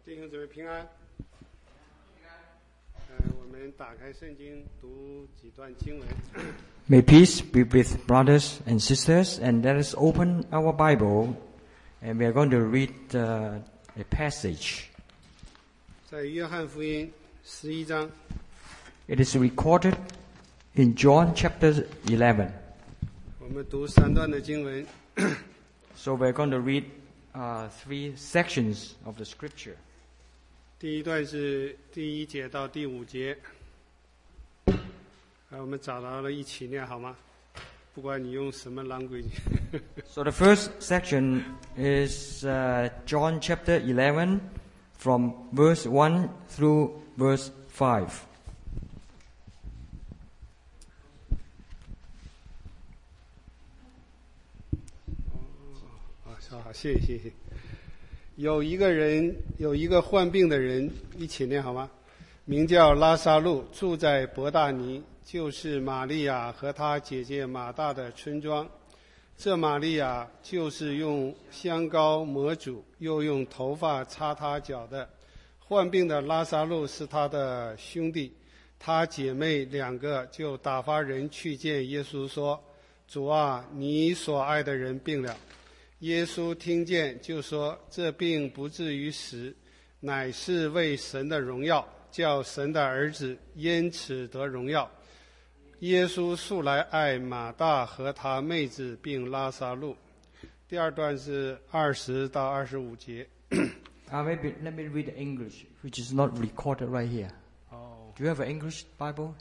弟兄姊妹平安。我们打开圣经读几段经文。 May peace be with brothers and sisters, and let us open our Bible, and we are going to read a passage. 在约翰福音11章。 It is recorded in John chapter 11. 我们读3段的经文。 So we are going to read 3 sections of the scripture. 第一段是第1节到第5节。我们找到了一起念好吗？不管你用什么 language。 So the first section is John chapter 11 from verse 1 through verse 5. 好，谢谢。有一个患病的人，一起念好吗？名叫拉撒路，住在伯大尼，就是玛利亚和她姐姐马大的村庄。这玛利亚就是用香膏抹主，又用头发擦他脚的。患病的拉撒路是他的兄弟，他姐妹2个就打发人去见耶稣说：主啊，你所爱的人病了。耶稣听见就说：这病不至于死，乃是为神的荣耀，叫神的儿子因此得荣耀。耶稣素来爱马大和他妹子并拉撒路。第2段是20到25节。 Maybe let me read the English, which is not recorded right here. Oh. Do you have an English Bible?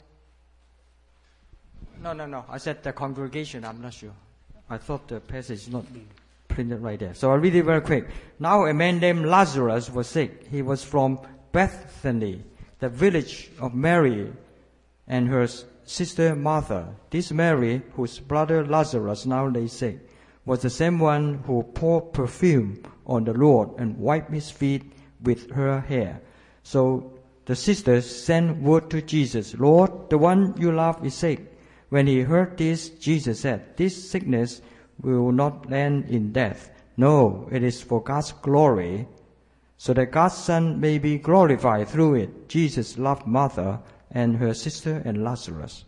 No. I said the congregation. I'm not sure. I thought the passage is not printed right there. So I'll read it very quick. Now a man named Lazarus was sick. He was from Bethany, the village of Mary and her sister Martha. This Mary, whose brother Lazarus now lay sick, was the same one who poured perfume on the Lord and wiped his feet with her hair. So the sisters sent word to Jesus, Lord, the one you love is sick. When he heard this, Jesus said, this sickness will not end in death. No, it is for God's glory, so that God's Son may be glorified through it. Jesus loved Martha and her sister and Lazarus.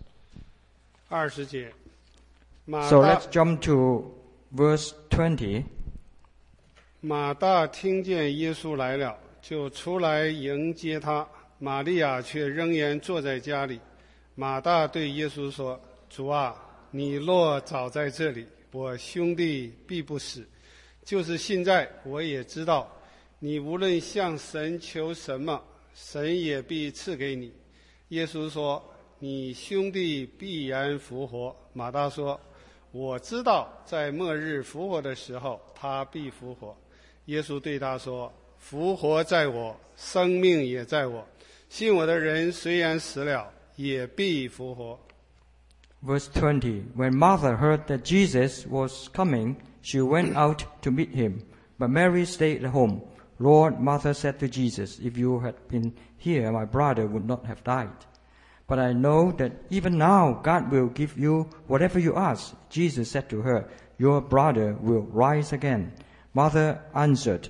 20节。 So let's jump to verse 20. 马大听见耶稣来了，就出来迎接他。玛利亚却仍然坐在家里。马大对耶稣说：主啊，你若早在这里，我兄弟必不死。就是现在，我也知道，你无论向神求什么，神也必赐给你。耶稣说：你兄弟必然复活。马大说：我知道在末日复活的时候，他必复活。耶稣对他说：复活在我，生命也在我。信我的人虽然死了，也必复活。 Verse 20. When Martha heard that Jesus was coming, she went out to meet him. But Mary stayed at home. Lord, Martha said to Jesus, if you had been here, my brother would not have died. But I know that even now God will give you whatever you ask. Jesus said to her, your brother will rise again. Martha answered,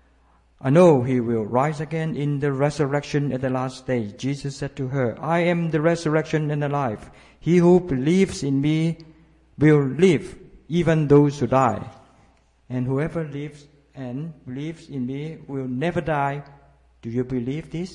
I know he will rise again in the resurrection at the last day. Jesus said to her, I am the resurrection and the life. He who believes in me will live, even those who die. And whoever lives and believes in me will never die. Do you believe this?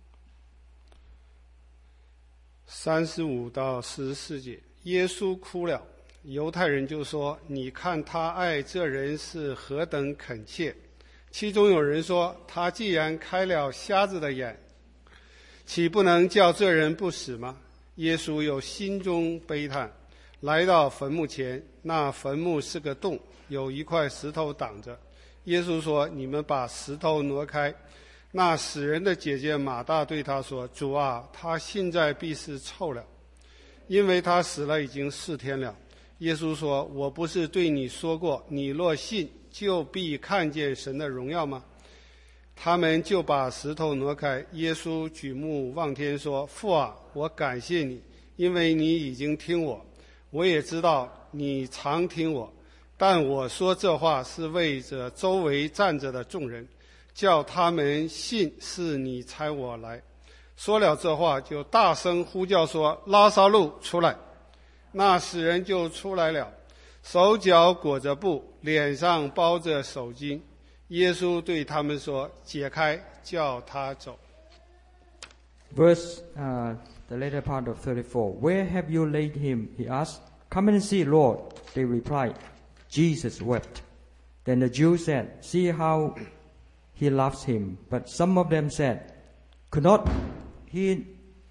35到44节，耶稣哭了。犹太人就说：你看他爱这人是何等恳切。其中有人说：他既然开了瞎子的眼，岂不能叫这人不死吗？耶稣又心中悲叹，来到坟墓前，那坟墓是个洞，有一块石头挡着。耶稣说：你们把石头挪开。那死人的姐姐马大对他说：主啊，他现在必是臭了，因为他死了已经4天了。耶稣说：我不是对你说过，你若信，就必看见神的荣耀吗？他们就把石头挪开。耶稣举目望天说：父啊，我感谢你，因为你已经听我，我也知道你常听我，但我说这话是为着周围站着的众人， 叫他们信是你差我来。说了这话，就大声呼叫说：拉撒路出来！那死人就出来了，手脚裹着布，脸上包着手巾。耶稣对他们说：解开，叫他走。 The later part of 34. Where have you laid him? He asked. Come and see, Lord. They replied. Jesus wept. Then the Jews said, see how he loves him. But some of them said, Could not he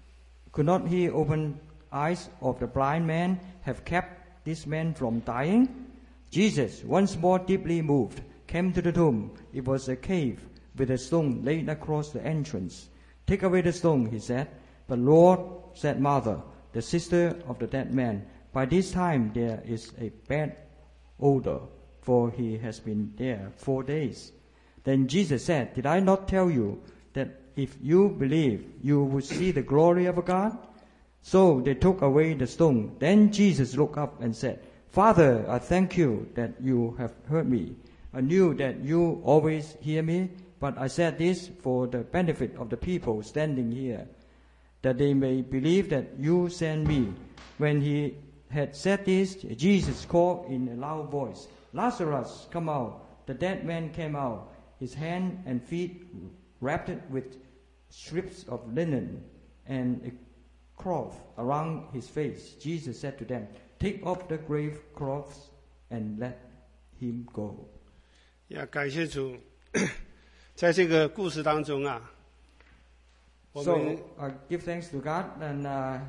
open eyes of the blind man, have kept this man from dying? Jesus, once more deeply moved, came to the tomb. It was a cave with a stone laid across the entrance. Take away the stone, he said. But Lord, said Martha, the sister of the dead man, by this time there is a bad odor, for he has been there 4 days. Then Jesus said, Did I not tell you that if you believe, you will see the glory of God? So they took away the stone. Then Jesus looked up and said, Father, I thank you that you have heard me. I knew that you always hear me, but I said this for the benefit of the people standing here, that they may believe that you sent me. When he had said this, Jesus called in a loud voice, Lazarus, come out. The dead man came out, his hands and feet wrapped with strips of linen and a cloth around his face. Jesus said to them, Take off the grave clothes and let him go. 感谢主，在这个故事当中啊，我们 So give thanks to God, and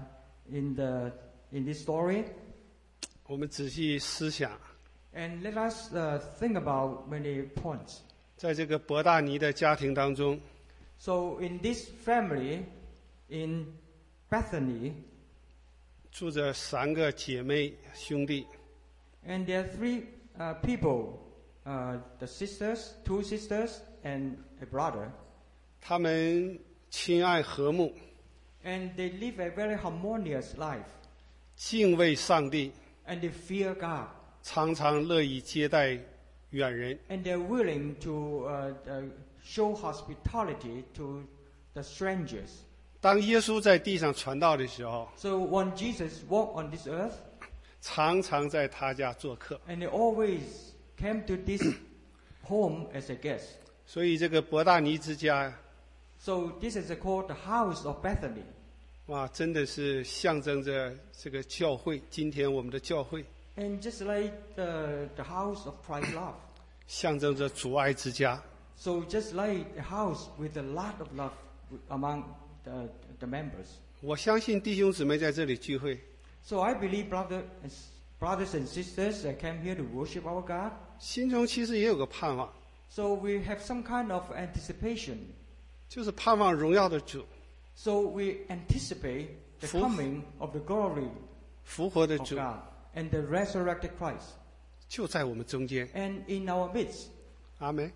in this story, 我们仔细思想， and let us think about many points. 在这个伯大尼的家庭当中， So in this family, in Bethany, 住着3个姐妹兄弟， and there are 3 people, the sisters, 2 sisters, and a brother, 他们亲爱和睦， and they live a very harmonious life, 敬畏上帝， and they fear God, 常常乐意接待远人。 and they're willing to show hospitality to the strangers. 当耶稣在地上传道的时候， So when Jesus walked on this earth, 常常在他家做客。 and he always came to this home as a guest. 所以这个伯大尼之家， So this is called the house of Bethany. 哇，真的是象征着这个教会。今天我们的教会， And just like the house of Christ's love. 象征着主爱之家。 So just like a house with a lot of love among the members. 我相信弟兄姊妹在这里聚会， So I believe brothers and sisters that came here to worship our God. 心中其实也有个盼望， So we have some kind of anticipation. 就是盼望荣耀的主、 So we anticipate the coming of the glory 复活的 of 主 God and the resurrected Christ. 就在我们中间。 And in our midst. 阿门。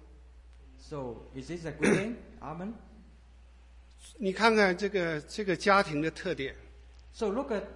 So is this a good thing? Amen. 你看看这个家庭的特点， So look at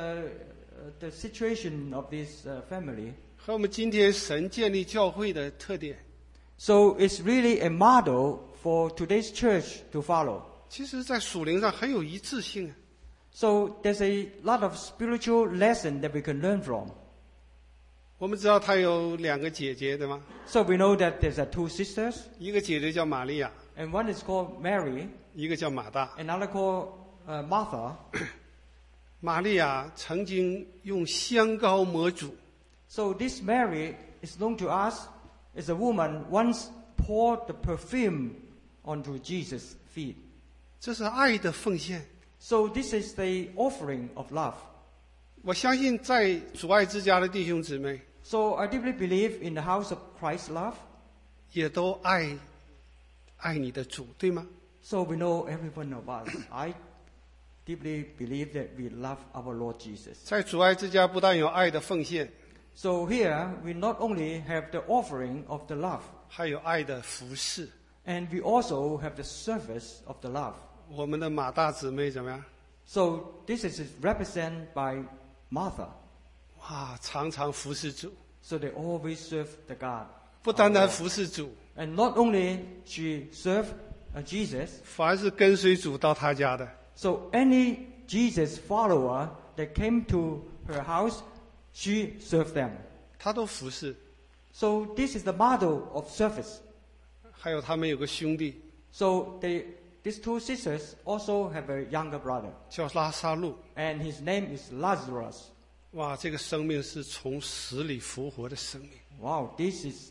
the situation of this family. 和我们今天神建立教会的特点， So it's really a model for today's church to follow. 其实在属灵上很有一致性啊。 So there's a lot of spiritual lesson that we can learn from. 我们知道他有2个姐姐，对吗？ So we know that there's 2 sisters, 一个姐姐叫玛利亚， and one is called Mary, 一个叫马大。 another called Martha. 玛利亚曾经用香膏抹主， So this Mary is known to us as a woman once poured the perfume onto Jesus' feet. 这是爱的奉献。 So this is the offering of love. 我相信在主爱之家的弟兄姊妹 So I deeply believe in the house of Christ's love. 也都爱你的主，对吗？ So we know every one of us. I deeply believe that we love our Lord Jesus. 在主爱之家不但有爱的奉献， So here we not only have the offering of the love, 还有爱的服侍。 and we also have the service of the love. 我们的马大姊妹怎么样？ So this is represented by Martha. 哇，常常服侍主， So they always serve the God. 不单单 our Lord. 服侍主， And not only she served Jesus, 凡是跟随主到他家的， so any Jesus follower that came to her house, she served them. 他都服侍。 So this is the model of service. 还有他们有个兄弟 So these two sisters also have a younger brother, 叫拉撒路， and his name is Lazarus. 哇，这个生命是从死里复活的生命。 Wow, this is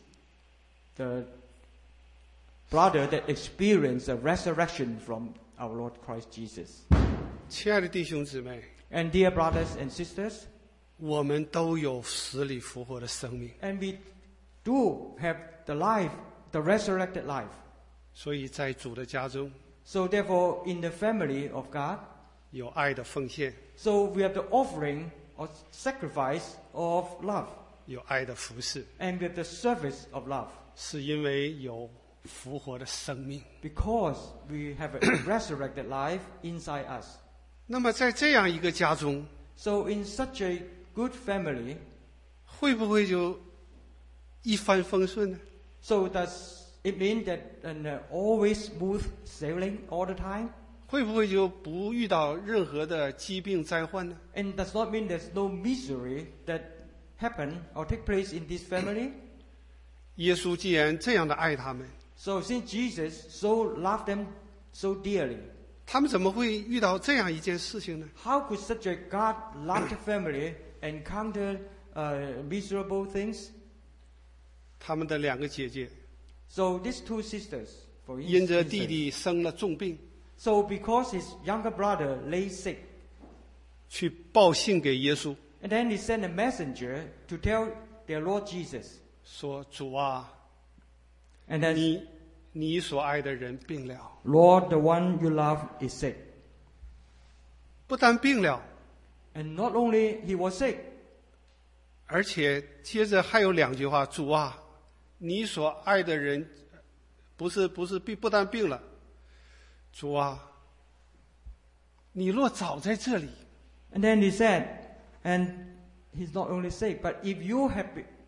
the brother that experienced the resurrection from our Lord Christ Jesus. 亲爱的弟兄姊妹， And dear brothers and sisters, 我们都有死里复活的生命， and we do have the life, the resurrected life. 所以在主的家中 So therefore, in the family of God, 有爱的奉献， so we have the offering or sacrifice of love, 有爱的服侍， and we have the service of love, 是因为有复活的生命。 because we have a resurrected life inside us. 那么在这样一个家中， So in such a good family, 会不会就一帆风顺呢？ so does it mean that always smooth sailing all the time? 会不会就不遇到任何的疾病灾患呢？ And does not mean there's no misery that happen or take place in this family? 耶稣既然这样的爱他们， So since Jesus so loved them so dearly, 他们怎么会遇到这样一件事情呢？ how could such a God-loved family encounter miserable things? 他们的两个姐姐 So these two sisters, for 因着弟 instance, 弟生了重病， so because his younger brother lay sick, 去报信给耶稣， and then he sent a messenger to tell their Lord Jesus, 说：“主啊， and then, 你所爱的人病了， Lord, the one you love is sick. 不但病了， And not only he was sick, 而且接着还有两句话：主啊，你所爱的人不但病了，主啊，你若早在这里， and then he said, and he's not only sick, but if you had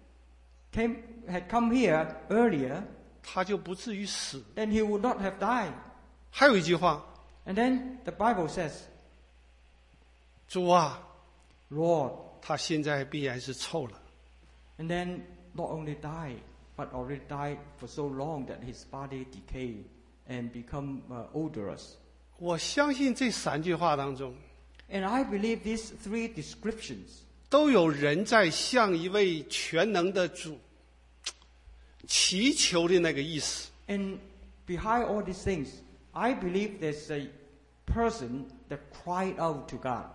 come here earlier, 他就不至于死。 then he would not have died. 还有一句话： And then the Bible says, 主啊， Lord, 他现在必然是臭了。 and then not only died, but already died for so long that his body decayed and become odorous. 我相信这三句话当中， And I believe these three descriptions 都有人在向一位全能的主祈求的那个意思。 And behind all these things, I believe there's a person that cried out to God.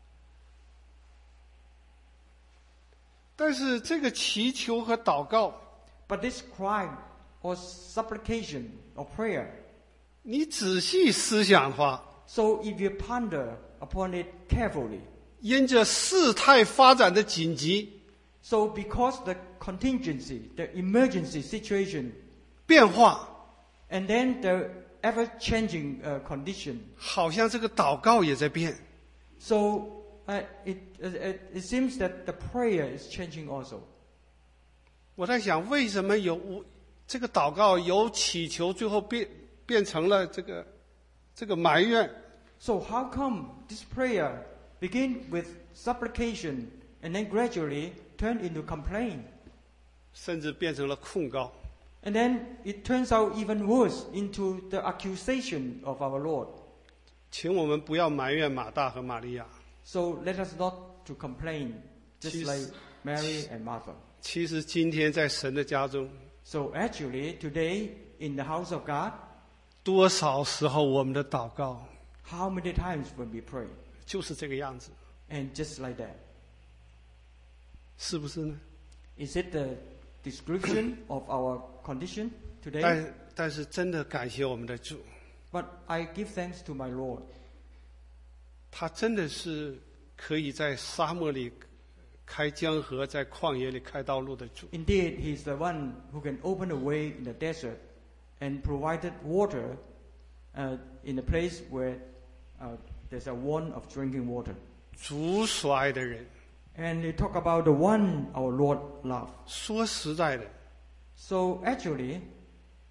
但是这个祈求和祷告， But this cry or supplication or prayer, 你仔细思想的话， so if you ponder upon it carefully, 因着事态发展的紧急 so because the contingency, the emergency situation, 变化， and then the ever-changing condition, 好像这个祷告也在变。 so it seems that the prayer is changing also. 我在想，为什么这个祷告由祈求，最后变成了这个埋怨？ So how come this prayer begin with supplication and then gradually turn into complaint? 甚至变成了控告。 And then it turns out even worse into the accusation of our Lord. 请我们不要埋怨马大和玛利亚。 So let us not to complain, just Jeez. like Mary and Martha. 其实今天在神的家中， So actually today in the house of God, 多少时候我们的祷告 how many times when we pray? 就是这个样子， And just like that. 是不是呢？ Is it the description of our condition today? 但是真的感谢我们的主， But I give thanks to my Lord. 他真的是可以在沙漠里开江河，在旷野里开道路的主。 Indeed, He is the one who can open a way in the desert and provided water in a place where there's a want of drinking water. 主所爱的人， And they talk about the one our Lord loved. 说实在的， So actually,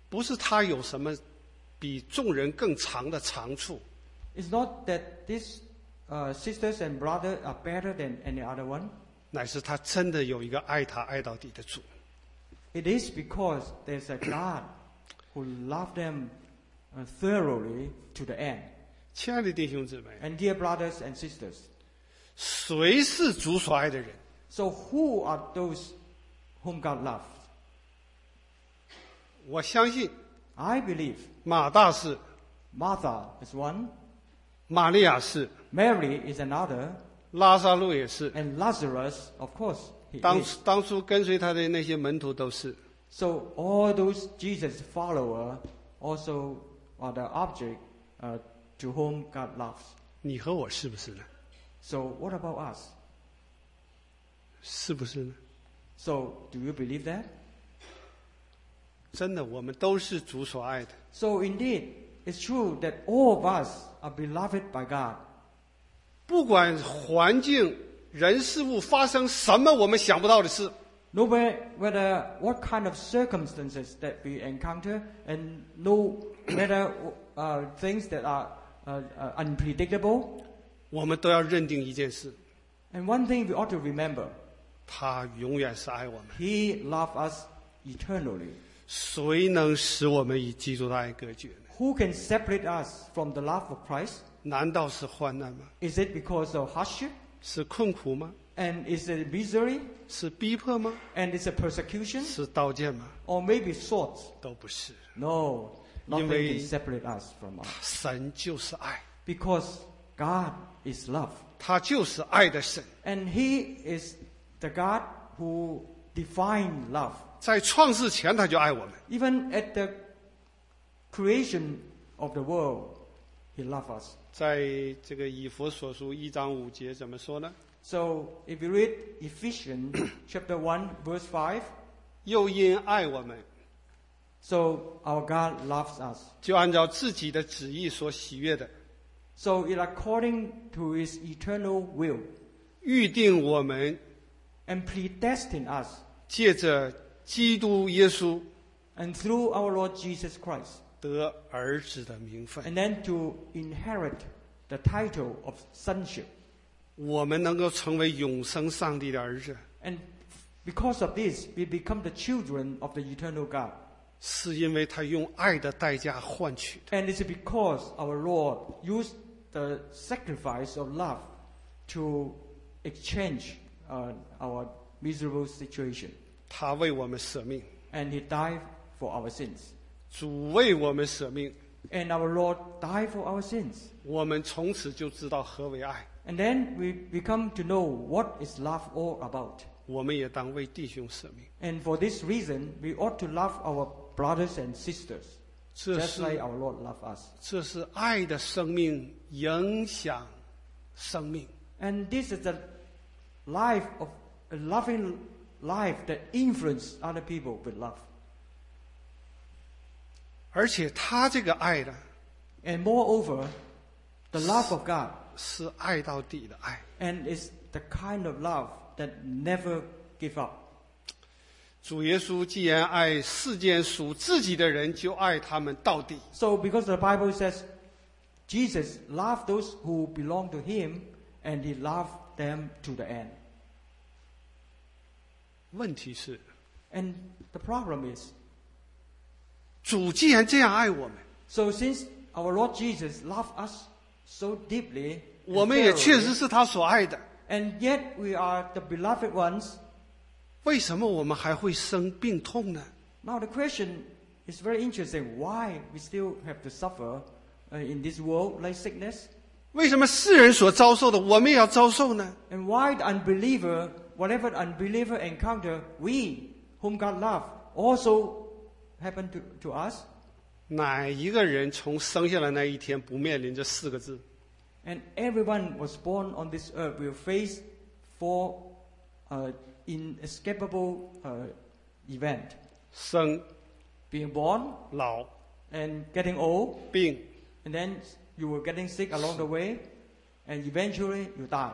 不是他有什么比众人更长的长处， It's not that these sisters and brothers are better than any other one. 乃是他真的有一个爱他爱到底的主。 It is because there's a God who loved them thoroughly to the end. 亲爱的弟兄姊妹， And dear brothers and sisters, 谁是主所爱的人？ so who are those whom God loves? 我相信 I believe 马大是， Martha is one, 玛利亚是， Mary is another, 拉撒路也是， and Lazarus, of course, he 当 is. 当初跟随他的那些门徒都是。 So all those Jesus followers also are the object to whom God loves. 你和我是不是呢？ So what about us? 是不是呢？ So do you believe that? 真的，我们都是主所爱的。 So indeed, it's true that all of us are beloved by God. 不管环境、人事物发生什么我们想不到的事， No matter what kind of circumstances that we encounter, and no matter things that are unpredictable, 我们都要认定一件事： and one thing we ought to remember, 他永远是爱我们。 He loves us eternally. 谁能使我们与基督的爱隔绝呢？ Who can separate us from the love of Christ? 难道是患难吗？ Is it because of hardship? 是困苦吗？ And is it misery? 是逼迫吗？ And is it persecution? 是刀剑吗？ Or maybe swords? 都不是。 No, nothing 因为 can separate us from us. 神就是爱， Because God is love. 他就是爱的神。 And He is the God who defined love. 在创世前他就爱我们， Even at the creation of the world, He loved us. 在这个以弗所书1章5节怎么说呢？ So if you read Ephesians chapter 1 verse 5, 又因爱我们， so our God loves us. 就按照自己的旨意所喜悦的， So it according to His eternal will 预定我们 and predestined us, 借着基督耶稣 and through our Lord Jesus Christ, 得儿子的名分。 and then to inherit the title of sonship. 我们能够成为永生上帝的儿子， And because of this, we become the children of the eternal God. 是因为他用爱的代价换取的。 And it's because our Lord used the sacrifice of love to exchange our miserable situation. 他为我们舍命， And He died for our sins. 主为我们舍命， And our Lord died for our sins. 我们从此就知道何为爱。 And then we come to know what is love all about. 我们也当为弟兄舍命， And for this reason, we ought to love our brothers and sisters, 这 just like 是 our Lord loved us. 这是爱的生命影响生命。 And this is the life of a loving life that influences other people with love. 而且他这个爱呢， And moreover, the love of God, 是爱到底的爱。 and is the kind of love that never give up. 主耶稣既然爱世间属自己的人，就爱他们到底。 So because the Bible says Jesus loved those who belong to Him, and He loved them to the end. 问题是， And the problem is, 主既然这样爱我们， so since our Lord Jesus loved us so deeply, 我 and 们也确 thoroughly, 实是他所爱的， and yet we are the beloved ones, 为什么我们还会生病痛呢？ now the question is very interesting. Why we still have to suffer in this world like sickness? 为什么世人所遭受的，我们也要遭受呢？ And why the unbeliever, whatever the unbeliever encounter, we, whom God loves, also happen to us? 哪一个人从生下来那一天不面临这4个字？ And everyone was born on this earth will face 4 inescapable event. 生、 Being born 老、 and getting old, 病， and then you were getting sick along the way, and eventually you die.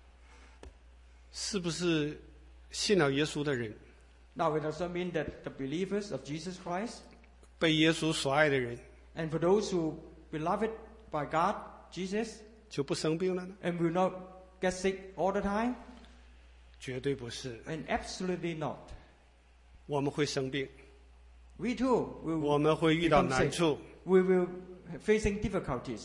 是不是信了耶稣的人， Now it doesn't mean that the believers of Jesus Christ 被耶稣所爱的人 And for those who beloved by God, Jesus, 就不生病了呢？ and will not get sick all the time? 绝对不是， And absolutely not. 我们会生病， We too 我 will 们会遇到 become 难 sick. 处， We will facing difficulties.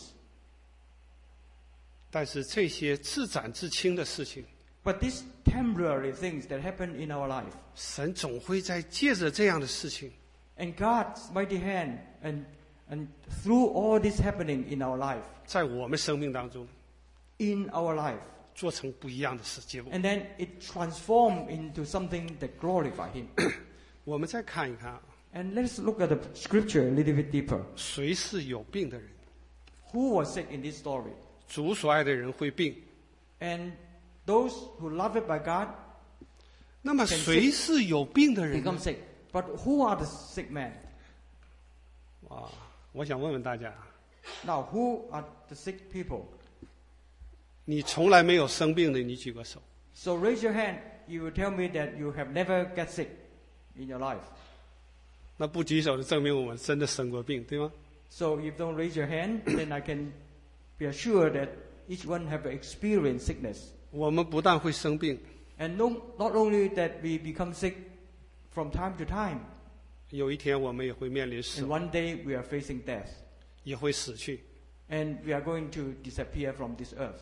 但是这些自斩自清的事情， But these temporary things that happen in our life, 神总会在借着这样的事情， and God's mighty hand, and through all this happening in our life, 在我们生命当中 in our life, 做成不一样的事结果。 and then it transforms into something that glorifies Him. 我们再看一看啊， And let's look at the scripture a little bit deeper. 谁是有病的人？ Who was sick in this story? 主所爱的人会病， And those who love it by God 那么谁是有病的人 become 呢？ sick. But who are the sick men? 哇，我想问问大家， Now, who are the sick people? 你从来没有生病的，你举个手。 So raise your hand. You will tell me that you have never get sick in your life. 那不举手的证明我们真的生过病，对吗？ So if you don't raise your hand, then I can be assured that each one have experienced sickness. 我们不但会生病， And not only that we become sick from time to time, 有一天我们也会面临死 and 亡， one day we are facing death. 也会死去。 And we are going to disappear from this earth.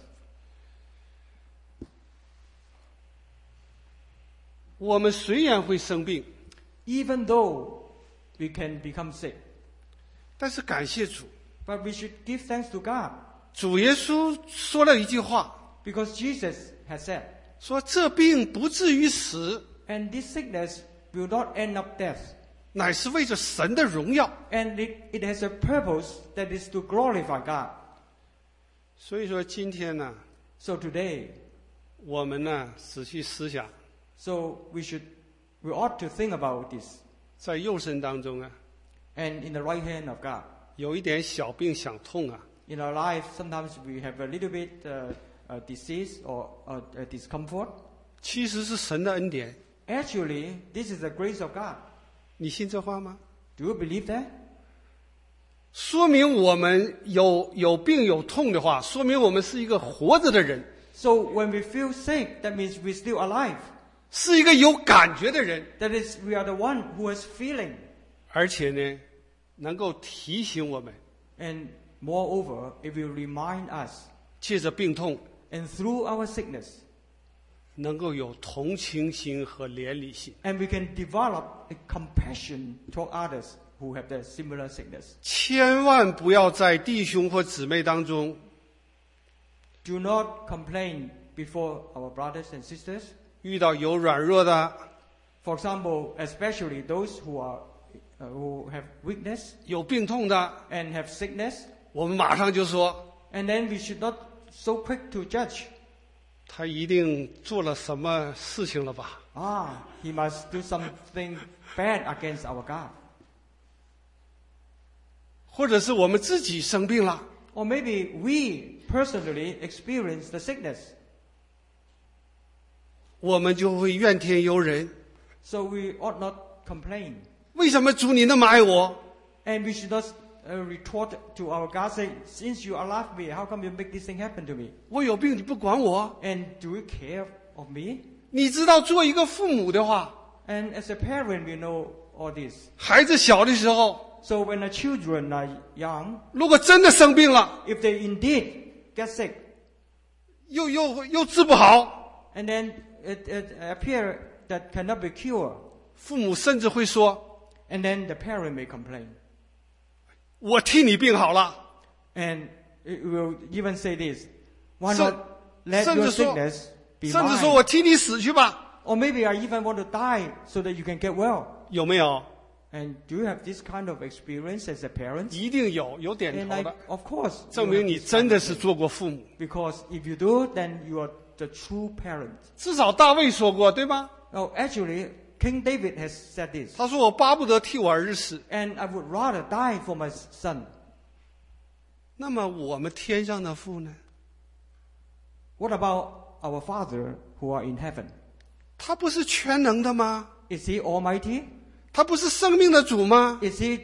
我们虽然会生病， Even though we can become sick, 但是感谢主， but we should give thanks to God. 主耶稣说了一句话， Because Jesus has said, 说这病不至于死， and this sickness will not end up death. 乃是为着神的荣耀。 And it has a purpose that is to glorify God. 所以说今天呢， So today, 我们呢仔细思想， so we ought to think about this. 在肉身当中啊， And in the right hand of God. 有一点小病小痛啊， In our life, sometimes we have a little bit disease or discomfort. 其实是神的恩典。 Actually, this is the grace of God. 你信这话吗？ Do you believe that? 说明我们有病有痛的话，说明我们是一个活着的人， So when we feel sick, that means we're still alive. 是一个有感觉的人， That is, we are the one who is feeling. 而且呢，能够提醒我们， And moreover, it will remind us, 借着病痛 and through our sickness, 能够有同情心和怜悯心。 and we can develop a compassion toward others who have the similar sickness. 千万不要在弟兄或姊妹当中 Do not complain before our brothers and sisters. 遇到有软弱的、 For example, especially those who have weakness 有病痛的， and have sickness, 我们马上就说 and then we should not so quick to judge. 他一定做了什么事情了吧？ He must do something bad against our God. 或者是我们自己生病了， Or maybe we personally experience the sickness. 我们就会怨天尤人。 So we ought not complain. 为什么主你那么爱我？ And we should not retort to our God, say, since you love me, how come you make this thing happen to me? 我有病你不管我？ And do you care of me? 你知道，做一个父母的话， And as a parent, we know all this. 孩子小的时候， So when the children are young, 如果真的生病了， if they indeed get sick, 又治不好， and then it appears that cannot be cured, 父母甚至会说 and then the parent may complain.：“ 我替你病好了。 And it will even say this, why 甚 not let 甚 your 至说 sickness be 甚至说我 mine? 替你死去吧。 Or maybe I even want to die so that you can get well. ” 有没有？ And do you have this kind of experience as a parent? 一定有点 And 头的， of course, 证 you 明 have 你 this 真 kind 的 of 是 thing. 做过父母。 Because if you do, then you are the true parent. 至少大卫说过，对吗？ Now, actually, King David has said this. 他说：“我巴不得替我儿子死。 And I would rather die for my son. ” 那么我们天上的父呢？ What about our Father who are in heaven? 他不是全能的吗？ Is he almighty? 他不是生命的主吗？ Is he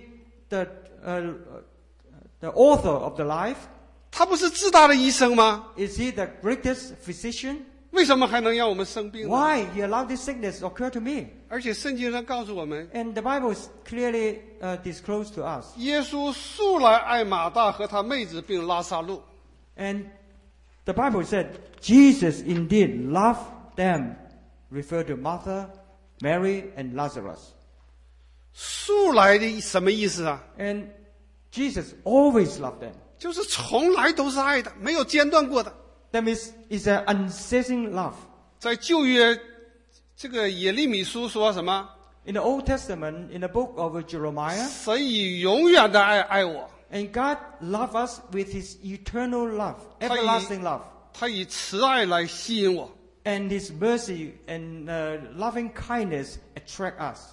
the author of the life? 他不是至大的医生吗？ Is he the greatest physician? 为什么还能让我们生病呢？ Why he allowed this sickness to occur to me? 而且圣经上告诉我们， And the Bible is clearly disclosed to us. 耶稣素来爱马大和他妹子并拉撒路。 And the Bible said, Jesus indeed loved them, refer to Martha, Mary, and Lazarus. 素来的什么意思啊？ And Jesus always loved them. 就是从来都是爱的，没有间断过的。 That means it's an unceasing love. 在旧约，这个耶利米书说什么？ In the Old Testament, in the book of Jeremiah, 神以永远的爱我， and God loved us with His eternal love, everlasting love, 他以慈爱来吸引我。 and His mercy and loving kindness attract us.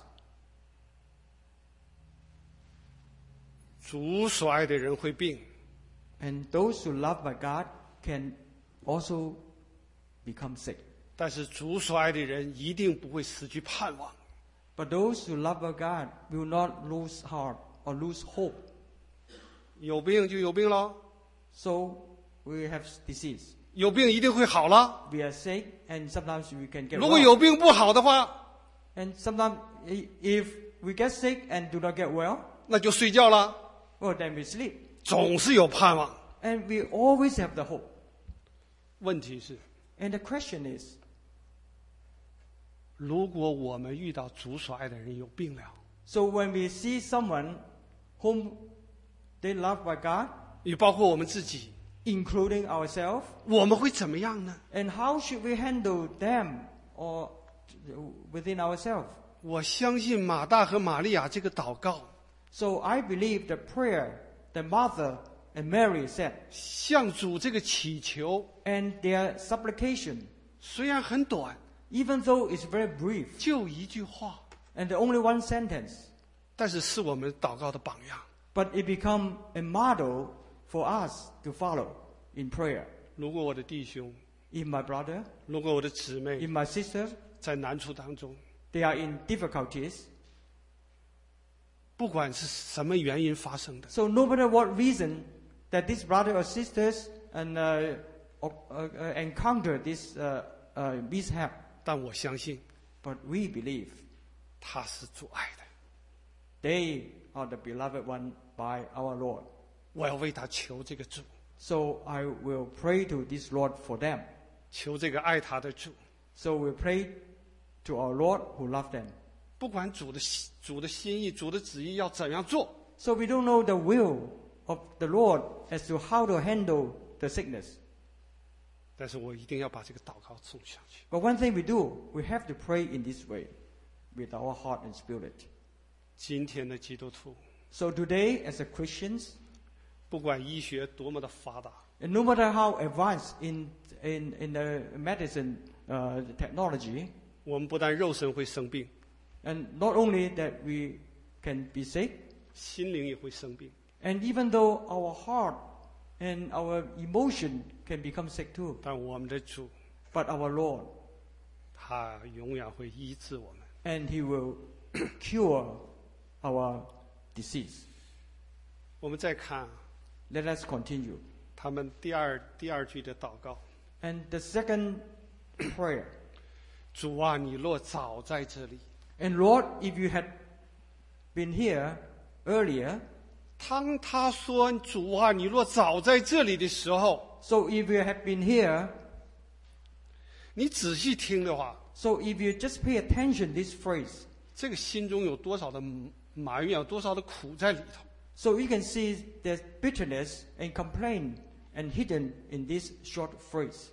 主所爱的人会病， And those who love by God can also become sick. 但是主所爱的人一定不会失去盼望。 But those who love by God will not lose heart or lose hope. 有病就有病喽， So we have disease. 有病一定会好了。 We are sick, and sometimes we can get 如果 well. 有病不好的话， And sometimes if we get sick and do not get well, 那就睡觉了。 well, then we sleep. 总是有盼望。 And we always have the hope. 问题是， And the question is, 如果我们遇到主所爱的人有病了， so when we see someone whom they love by God, 也包括我们自己， including ourselves, 我们会怎么样呢？ and how should we handle them or within ourselves? 我相信马大和玛利亚这个祷告， So I believe the prayer that Martha and Mary said, 向主这个祈求， and their supplication, 虽然很短， even though it's very brief, 就一句话， and only one sentence, 但是是我们祷告的榜样。 but it become a model for us to follow in prayer. 如果我的弟兄， If my brother, 如果我的姊 if 妹 my sister, 在难处当中， they are in difficulties, 不管是什么原因发生的， so no matter what reason that this brother or sisters encounter this mishap, 但我相信 but we believe 他是主爱的。 they are the beloved one by our Lord. 我要为他求这个主， So I will pray to this Lord for them. 求这个爱他的主。 So we pray to our Lord who loved them. 不管主的心意、主的旨意要怎样做， So we don't know the will of the Lord as to how to handle the sickness. 但是我一定要把这个祷告送下去。 But one thing we do, we have to pray in this way with our heart and spirit. 今天的基督徒， So today, as a Christians, 不管医学多么的发达， and no matter how advanced in the medicine technology, 我们不但肉身会生病， and not only that we can be sick, 心灵也会生病。 and even though our heart and our emotion can become sick too, 但我们的主， but our Lord, 他永远会医治我们。 and He will cure our disease. 我们再看 Let us continue. 他们第二句的祷告： And the second prayer, 主啊，你若早在这里。 and Lord, if you had been here earlier, 当他说“主啊，你若早在这里”的时候， so if you had been here, 你仔细听的话， so if you just pay attention this phrase, 这个心中有多少的埋怨，有多少的苦在里头。 so you can see there's bitterness and complaint and hidden in this short phrase.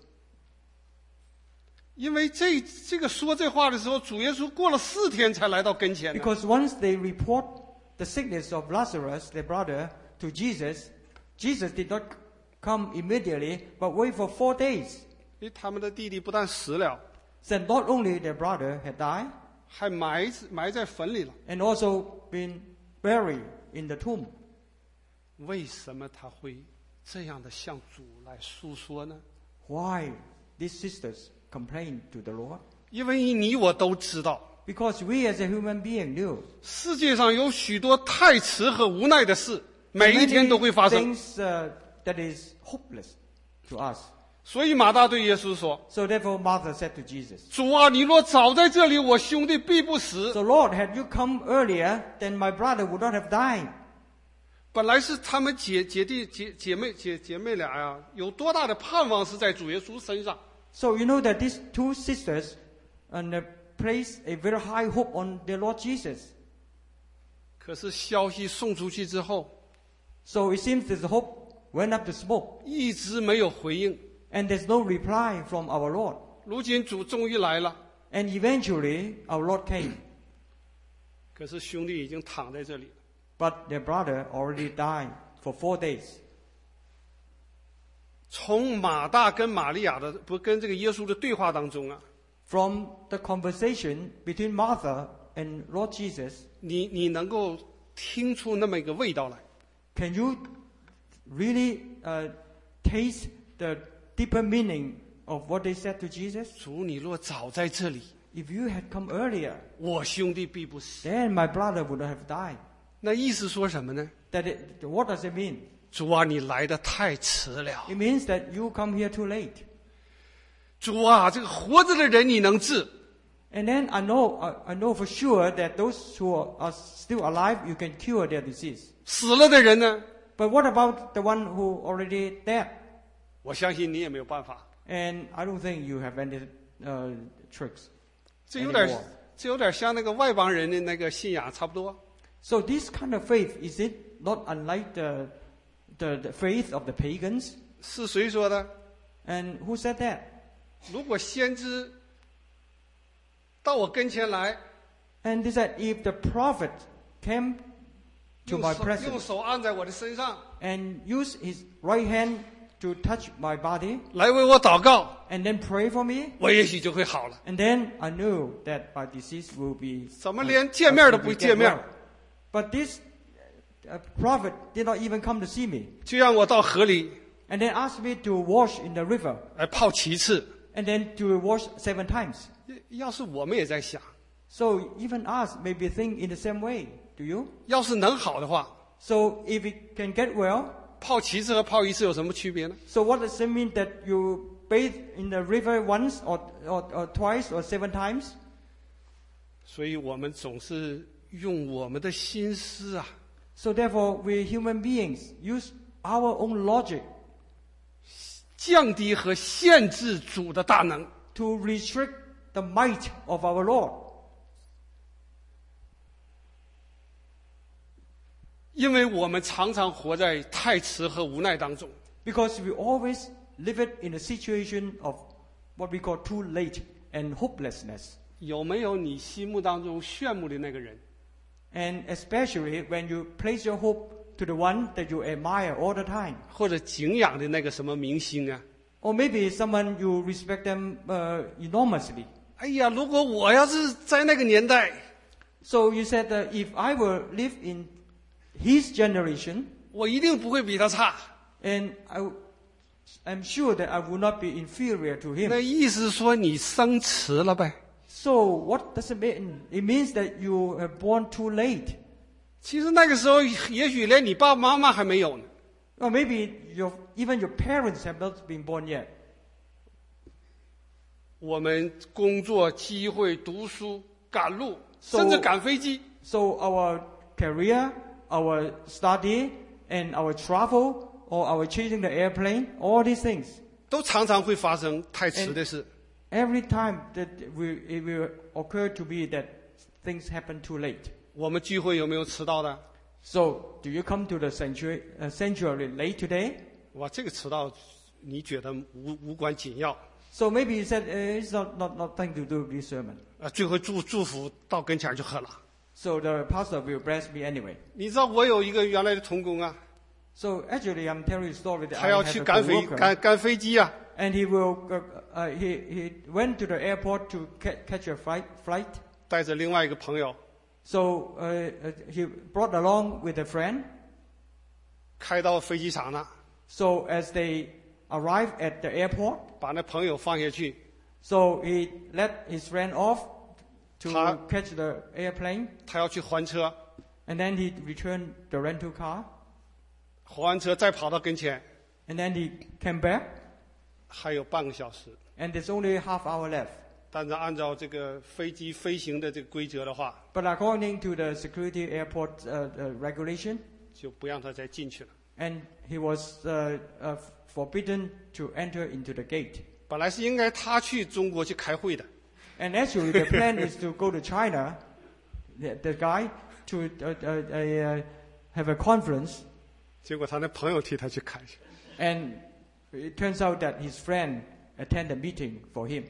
因为这个说这话的时候，主耶稣过了4天才来到跟前的。 Because once they report the sickness of Lazarus, their brother, to Jesus, Jesus did not come immediately, but wait for 4 days. 因为他们的弟弟不但死了， So not only their brother had died, 还埋在坟里了。 and also been buried in the tomb. 为什么他会这样的向主来诉说呢？ Why these sisters complained to the Lord? 因为你我都知道， Because we as a human being knew 世界上有许多太迟和无奈的事，每一天都会发生。 things that is hopeless to us. 所以马大对耶稣说 So therefore Martha said to Jesus,：“ 主啊，你若早在这里，我兄弟必不死。 So Lord, had you come earlier, then my brother would not have died. ” 本来是他们姐妹俩呀，有多大的盼望是在主耶稣身上。 So you know that these two sisters and placed a very high hope on their Lord Jesus. 可是消息送出去之后， So it seems that the hope went up the smoke, 一直没有回应。 and there's no reply from our Lord. 如今主终于来了， And eventually our Lord came, 可是兄弟已经躺在这里。 but their brother already died for 4 days. 从马大跟玛利亚的跟这个耶稣的对话当中啊， From the conversation between Martha and Lord Jesus, 你能够听出那么一个味道来。 can you really taste the deeper meaning of what they said to Jesus? 主，你若早在这里， If you had come earlier, 我兄弟必不死。 then my brother would not have died. 那意思说什么呢？ What does it mean? 主啊，你来得太迟了。 It means that you come here too late. 主啊，这个活着的人你能治， And then I know for sure that those who are still alive, you can cure their disease. 死了的人呢？ But what about the one who already dead? 我相信你也没有办法。 And I don't think you have any tricks. 这有点 anymore. 这有点像那个外邦人的那个信仰差不多。 So this kind of faith, is it not unlike the faith of the pagans? 是谁说的？ And who said that? 如果先知到我跟前来， And they said, if the prophet came to 用 my 手 presence 用手按在我的身上， and used his right hand to touch my body 来为我祷告， and then pray for me, 我也许就会好了。 and then I knew that my disease will be 怎么连见面都不见面？ But this prophet did not even come to see me, 就让我到河里 and then asked me to wash in the river, 来泡7次。 and then to wash 7 times. 要是我们也在想， So even us maybe think in the same way. Do you? 要是能好的话， So if it can get well, 泡7次和泡1次有什么区别呢？ so what does it mean that you bathe in the river once or twice or 7 times? 所以我们总是用我们的心思啊， So therefore, we human beings use our own logic 降低和限制主的大能。 to restrict the might of our Lord. 因为我们常常活在太迟和无奈当中。 Because we always live it in a situation of what we call too late and hopelessness. 有没有你心目当中炫目的那个人？ And especially when you place your hope to the one that you admire all the time. 或者敬仰的那个什么明星啊？ Or maybe someone you respect them enormously. 哎呀，如果我要是在那个年代， So you said that if I were live in his generation, 我一定不会比他差。 and I'm sure that I would not be inferior to 那 him. 意思说你生迟了呗？ So what does it mean? It means that you are born too late. 其实那个时候也许连你爸爸妈妈还没有呢。 Or maybe even your parents have not been born yet. 我们工作机会、读书、赶路， So- 甚至赶飞机， So our career, our study, and our travel, or our chasing the airplane, all these things. 都常常会发生太迟的事。 Every time that it will occur to me that things happen too late. 我们聚会有没有迟到的？ So, do you come to the sanctuary late today? 哇，这个迟到你觉得无关紧要 So maybe you said it's not nothing to do with this sermon. 啊？最后祝福到跟前就喝了。 So the pastor will bless me anyway. 你知道我有一个原来的同工啊， So actually, I'm telling you a story that 他 I 要 have 去 a 赶飞机啊， and he will he went to the airport to catch a flight. 带着另外一个朋友 So he brought along with a friend. 开到飞机场了， So as they arrived at the airport, 把那朋友放下去， so he let his friend off to 他 catch the airplane, 他要去还车， and then he returned the rental car, 还完车再跑到跟前， and then he came back, 还有半个小时。 and there's only a half hour left. 但是按照这个飞机飞行的这个规则的话， But according to the security airport regulation, 就不让他再进去了。 and he was forbidden to enter into the gate. 本来是应该他去中国去开会的， And actually, the plan is to go to China, the guy, to have a conference, 结果他的朋友替他去开去。 and it turns out that his friend attended the meeting for him.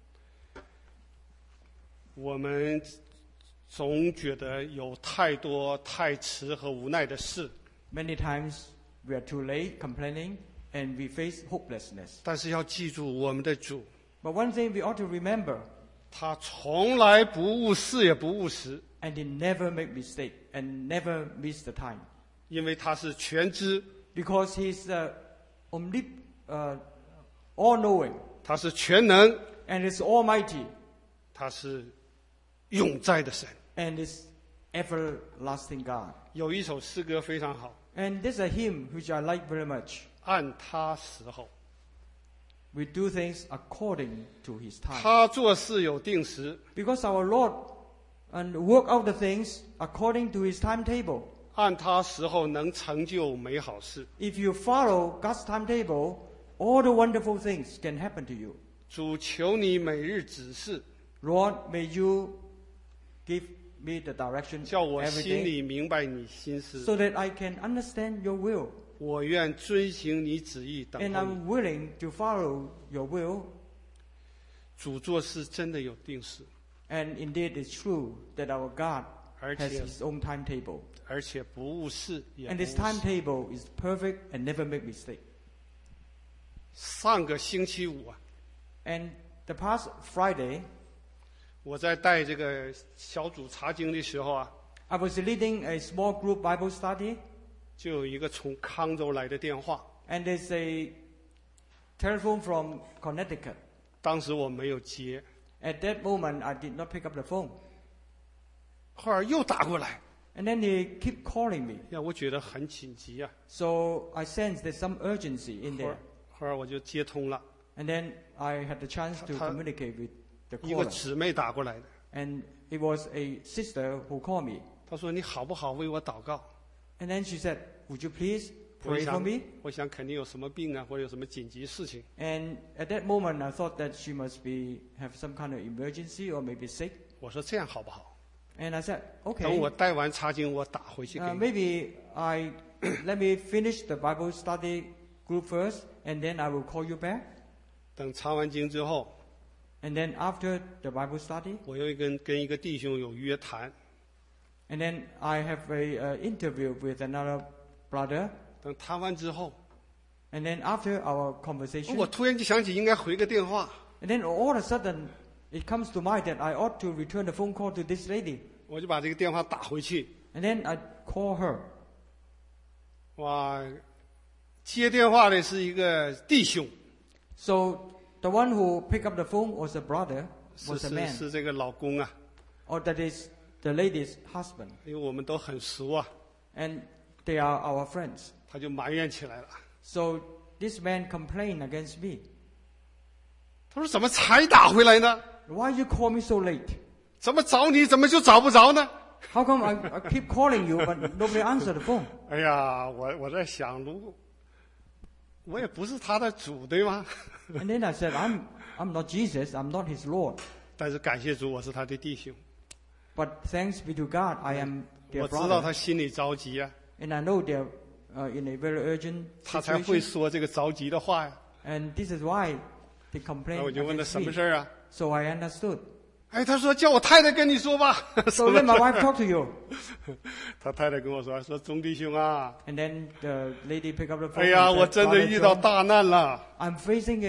我们总觉得有太多太迟和无奈的事， Many times we are too late, complaining, and we face hopelessness. 但是要记住我们的主， But one thing we ought to remember, 他从来不误事也不误时， and he never make mistake and never miss the time, 因为他是全知， because he's all-knowing, 他是全能， and is almighty, 他是永在的神。 and is everlasting God. 有一首诗歌非常好， And there's a hymn which I like very much. 按他时候， We do things according to His time. 他做事有定时， Because our Lord and work out the things according to His timetable. 按他时候能成就美好事。 If you follow God's timetable, all the wonderful things can happen to you. 主求你每日指示， Lord, may you give me the direction 叫我 every 心 day 里明白你心思。 so that I can understand your will. 我愿遵行你旨意，等 And 候你。 I'm willing to follow your will. 主做事真的有定时， And indeed, it's true that our God 而 has 且 His own timetable. 而且不误事也 And 不 His 误事。 timetable is perfect and never make mistake. 上个星期五啊， And the past Friday, 我在带这个小组查经的时候啊， I was leading a small group Bible study, 就有一个从康州来的电话， and there's a telephone from Connecticut. 当时我没有接， At that moment, I did not pick up the phone. 后来又打过来， And then they keep calling me. 让我觉得很紧急啊。 So I sensed there's some urgency in 后 there. 来后来我就接通了， And then I had the chance to Ta- communicate with the 一个 caller. 姊妹打过来的， And it was a sister who called me. 她说：“你好不好为我祷告 And then she said, would you please？” 我 pray for 想 me? 我想肯定有什么病啊，或者有什么紧急事情。 And at that moment, I thought that she must have some kind of emergency or maybe sick. 我说这样好不好？ And I said, 等我 okay, 带完查经，我打回去给你。 maybe let me finish the Bible study group first, and then I will call you back. 等查完经之后， And then after the Bible study, 我又跟一个弟兄有约谈。 and then I have a interview with another brother. 等谈完之后， And then after our conversation, 我突然就想起应该回个电话， and then all of a sudden, it comes to mind that I ought to return the phone call to this lady. 我就把这个电话打回去。 And then I call her. 哇，接电话的是一个弟兄， So the one who picked up the phone was a brother, 是 was a 是 man, 是这个老公啊， or that is the lady's husband. 因为我们都很熟啊， And they are our friends. 他就埋怨起来了。 So this man complained against me. 他说：“怎么才打回来呢？ Why you call me so late? 怎么找你怎么就找不着呢 How come I keep calling you but nobody answer the phone?？” 哎呀，我在想，如果我也不是他的主，对吗？ And then I said, I'm not Jesus, I'm not his Lord. 但是感谢主，我是他的弟兄， But thanks be to God, I am 我 their 知道 brother. 他心里着急啊， And I know they're in a very urgent 他才会 situation. 说这个着急的话呀。 And this is why they 那 complain 我就问他 against 什么 me. 事儿啊？ So I understood. 哎，他说叫我太太跟你说吧。 So let my wife talk to you. 他太太跟我说钟弟兄啊， And then the lady picked up the phone. 哎呀， and 我 said, 真的 "Brother 遇到 John, 大难了。 I'm facing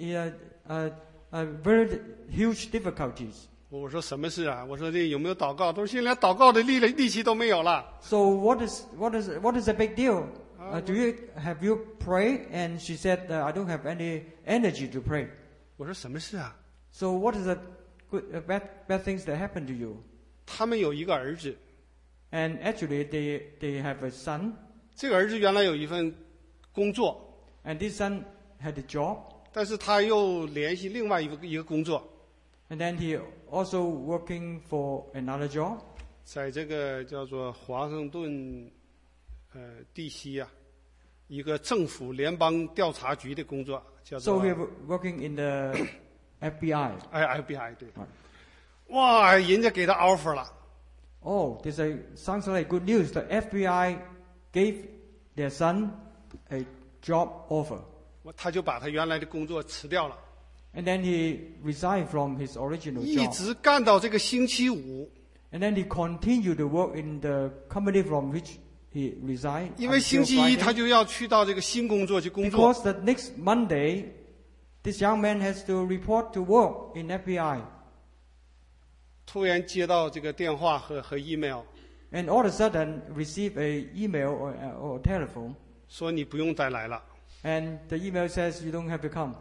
a very huge difficulties. 我说什么事啊？我说这有没有祷告？他说现在连祷告的力气都没有了。 So what is the big deal? Have you prayed? And she said, I don't have any energy to pray. 我说什么事啊？ So what is bad things that happen to you. 他们有一个儿子， And actually, they have a son, 这个儿子原来有一份工作， and this son had a job, 但是他又联系另外一个工作， and then he also working for another job. 在这个叫做华盛顿DC 啊，一个政府联邦调查局的工作，叫 So 做 he working in the FBI. FBI 对。 Right. 哇，人家给他 offer 了， Oh, this sounds like good news. The FBI gave their son a job offer, 他就把他原来的工作辞掉了， and then he resigned from his original 一 job. 直干到这个星期五， And then he continued to work in the company from which he resigned. 因为 until 星期一 Friday. 他就要去到这个新工作去工作。 Because the next Monday, this young man has to report to work in FBI. 突然接到这个电话和 email， And all of a sudden, receive a email or telephone. 说你不用再来了， And the email says you don't have to come.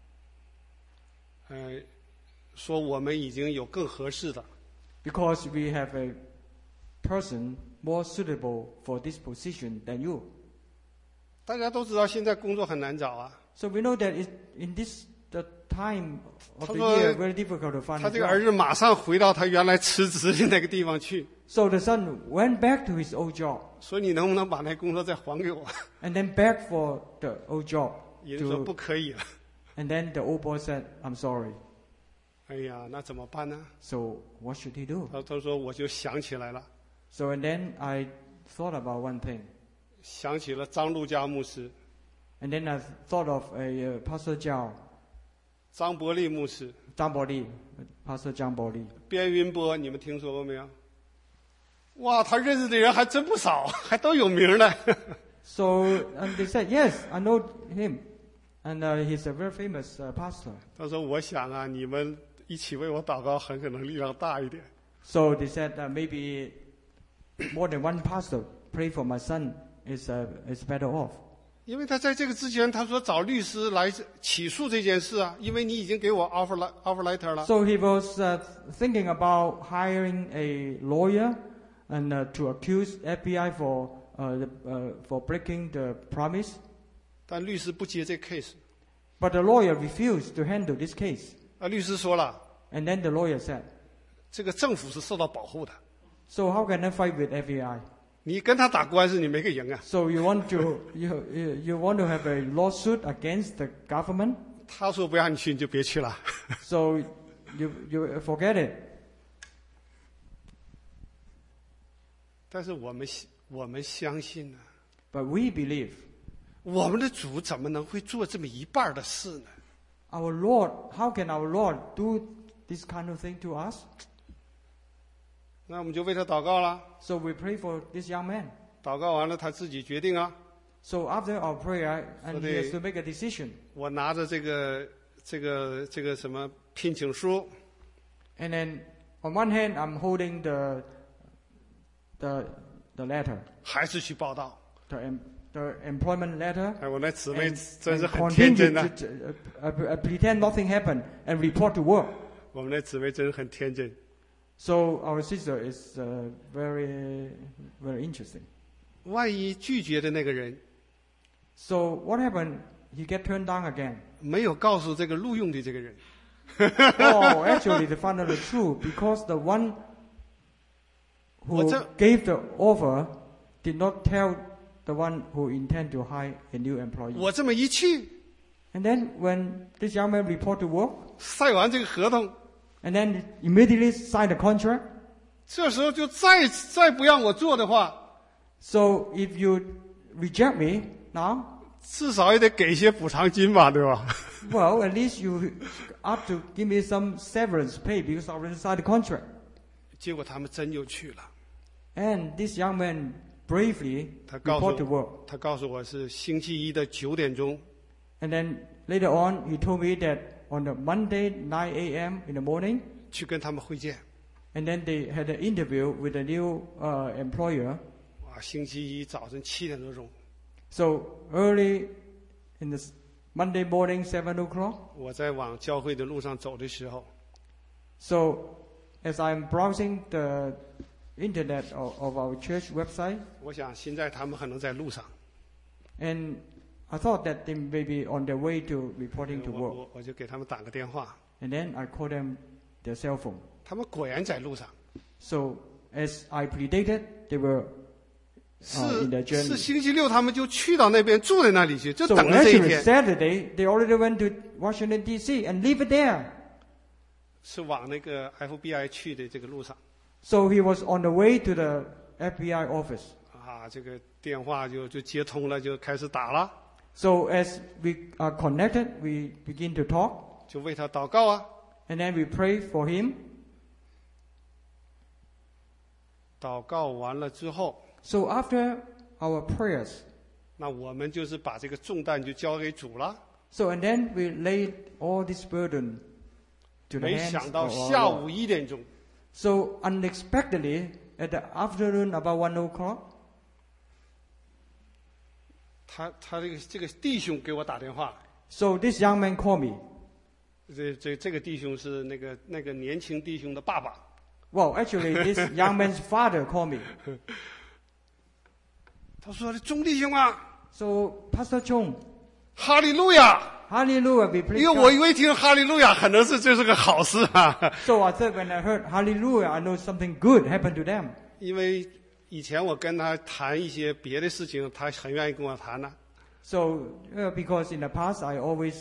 说我们已经有更合适的。 Because we have a person more suitable for this position than you. 大家都知道现在工作很难找啊。 So we know that in this the time of the 他说- year very difficult to find 他 a 这个儿 job. 子马上回到他原来辞职的那个地方去， So the son went back to his old job 说你能不能把那工作再还给我？ and then back for the old job. 人家说不 To, 可以了。 and then the old boy said, "I'm sorry." 哎呀，那怎么办呢？ So what should he do? 他说我就想起来了， So and then I thought about one thing, 想起了张路加牧师、 and then I thought of a Pastor Zhao, 张伯利牧师、 Zhang Boli, Pastor Zhang Boli. 边云波，你们听说过没有？哇，他认识的人还真不少，还都有名呢。 So and they said, "Yes, I know him, and he's a very famous pastor." 他说：“我想啊，你们一起为我祷告，很可能力量大一点。 So they said maybe more than one pastor pray for my son is better off. 因为他在这个之前，他说找律师来起诉这件事啊，因为你已经给我 offer letter 了。 So he was thinking about hiring a lawyer and to accuse FBI for breaking the promise. 但律师不接这 case。 But the lawyer refused to handle this case. 律师说了， And then the lawyer said, 这个政府是受到保护的， "So how can I fight with FBI? 你跟他打官司，你没个赢啊。 So you want to have a lawsuit against the government? 他说不让你去，你就别去了。 So you forget it." 但是我们相信呢、 But we believe 我们的主怎么能会做这么一半的事呢？ our Lord. How can our Lord do this kind of thing to us? 那我们就为他祷告了。 So we pray for this young man. 祷告完了，他自己决定啊。 So after our prayer, and So he has to make a decision. 我拿着这个什么聘请书， And then on one hand, I'm holding the letter, 还是去报道。 the employment letter, 哎，我那姊妹 and, 真是 and 很天 continue 真的、 to pretend nothing happened and report to work. 我们那姊妹真是很天真。 So our sister is very, very interesting. 万一拒绝的那个人 So what happened? He get turned down again. 没有告诉这个录用的这个人， Oh, actually, they found out the truth because the one who What's up? gave the offer did not tell the one who intend to hire a new employee. 我这么一去， And then when this young man report to work, 晒完这个合同， and then immediately sign the contract. 这时候就再不让我做的话， So if you reject me now, 至少也得给一些补偿金吧，对吧？ well, at least you ought to give me some severance pay because I already signed the contract. 结果他们真就去了。 And this young man bravely 他告 report to 诉 work. 他告诉我是星期一的9点钟， And then later on, he told me that on the Monday, 9 a.m. in the morning, 去跟他们会见。 and then they had an interview with a new employer. 哇，星期一早晨7点多钟， So early in the Monday morning, 7 o'clock, 我在往教会的路上走的时候， So, as I'm browsing the internet of our church website, 我想现在他们可能在路上， and I thought that they may be on their way to reporting to 我 work. 我我就给他们打个电话， And then I called them their cell phone. 他们果然在路上。 So, as I predicted, they were 是 in their 是 journey. 星期六，他们就去到那边住在那里去，就 So 等着这一 actually 天。 Saturday, they already went to Washington D.C. and live there. 是往那个 FBI 去的这个路上 So he was on the way to the FBI office. 啊，这个电话就接通了，就开始打了， So as we are connected, we begin to talk, 就为他祷告啊。 and then we pray for him. 祷告完了之后， So after our prayers, 那我们就是把这个重担就交给主了。 so and then we laid all this burden to the 没 hands 想到 of our 下 Lord. 午1点钟， So unexpectedly, at the afternoon about 1:00, 他这个弟兄给我打电话， so this young man called me. 这个弟兄是那个年轻弟兄的爸爸。 Well, actually, this young man's father called me. 他说：“钟弟兄啊， So Pastor Chong, 哈利路亚！ Hallelujah, we 因 praise 为我 God. 以为听哈利路亚，可能是这是个好事啊。 So I thought when I heard Hallelujah, I know something good happened to them. 因为以前我跟他谈一些别的事情，他很愿意跟我谈呢、 So because in the past I always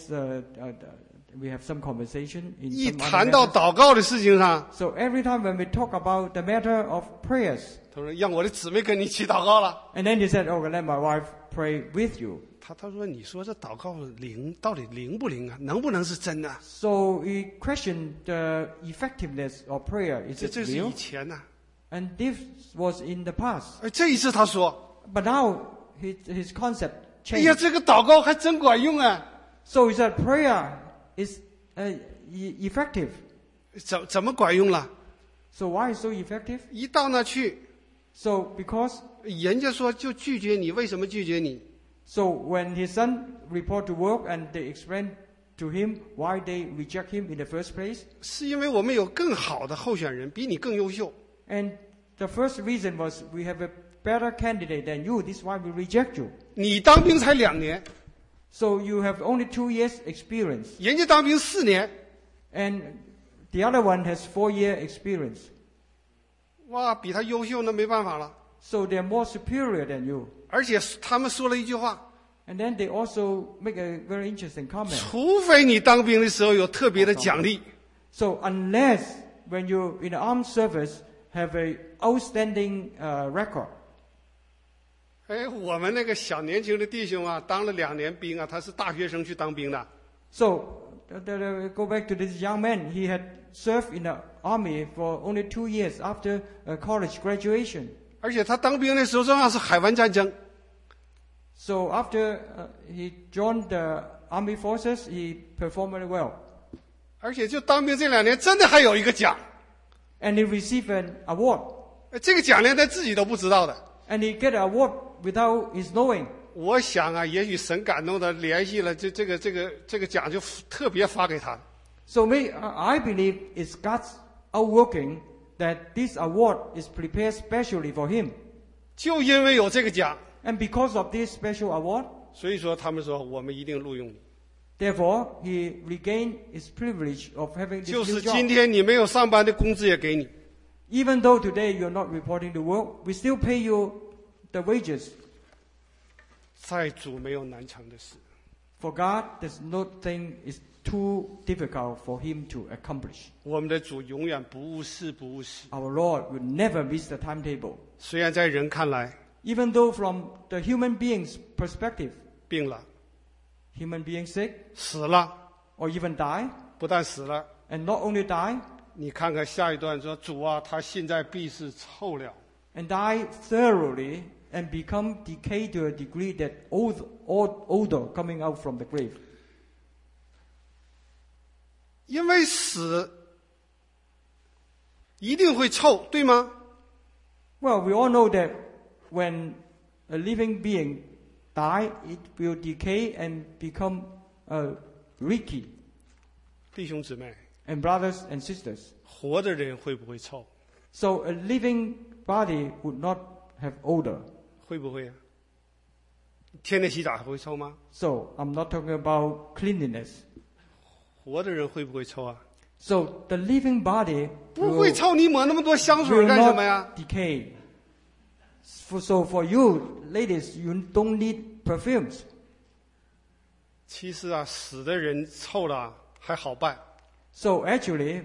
we have some conversation in 一 some other 谈到 matters. 祷告的事情上， So every time when we talk about the matter of prayers, 他说让我的姊妹跟你一起祷告了。 and then he said, "Oh, let my wife pray with you." 他说你说这祷告灵到底灵不灵啊？能不能是真的、 So he questioned the effectiveness of prayer. Is 这 it 这是以 real? 前呐、 And this was in the past. 而这一次他说， But now his concept 哎呀， changed. 这个祷告还真管用啊！ So he said prayer is effective. 怎么管用了？ So why is so effective? 一到那去， So because 人家说就拒绝你，为什么拒绝你？ so when his son report to work and they explain to him why they reject him in the first place, 是因为我们有更好的候选人，比你更优秀。 and the first reason was we have a better candidate than you. This is why we reject you. 你当兵才2年， So you have only 2 years experience, 人家当兵4年， and the other one has 4-year experience. 哇，比他优秀，那没办法了。 So they are more superior than you. 而且他们说了一句话： And then they also make a very interesting comment. 除非你当兵的时候有特别的奖励， So unless when you in the armed service have a outstanding record. 哎，我们那个小年轻的弟兄啊，当了2年兵啊，他是大学生去当兵的， So go back to this young man. He had served in the army for only 2 years after college graduation. 而且他当兵的时候正好是海湾战争， So after he joined the army forces, he performed very well. 而且就当兵这2年，真的还有一个奖， And he received an award. 这个奖连他自己都不知道的。 And he get an award without his knowing. 我想啊，也许神感动他，联系了这个奖就特别发给他。 So I believe it's God's outworking that this award is prepared specially for him. 就因为有这个奖， And because of this special award, 所以说他们说我们一定录用你。 therefore he regained his privilege of having this 就 new 是 job. 今天你没有上班的工资也给你。 Even though today you're not reporting to work, we still pay you the wages. 在主没有难成的事。 For God, there's nothing is too difficult for him to accomplish. 我们的主永远不误事，不误事。 Our Lord will never miss the timetable. 虽然在人看来 Even though from the human being's perspective, 病了、 human being sick 死了， or even die, 不但死了， and not only die, 你看看下一段说：“主啊，他现在必是臭了。 and die thoroughly and become decayed to a degree that odor coming out from the grave. ” 因为死一定会臭，对吗？ Well, we all know that when a living being die, it will decay and become reeky. 弟兄姊妹， And brothers and sisters, 活的人会不会臭？ so a living body would not have odor. 会不会啊？天天洗澡还会臭吗？ So I'm not talking about cleanliness. 活的人会不会臭啊？ So the living body 不会 will, 臭，你抹那么多香水 will 干什么呀？ not decay. So for you, ladies, you don't need perfumes. 其实啊，死的人臭了还好办， So actually,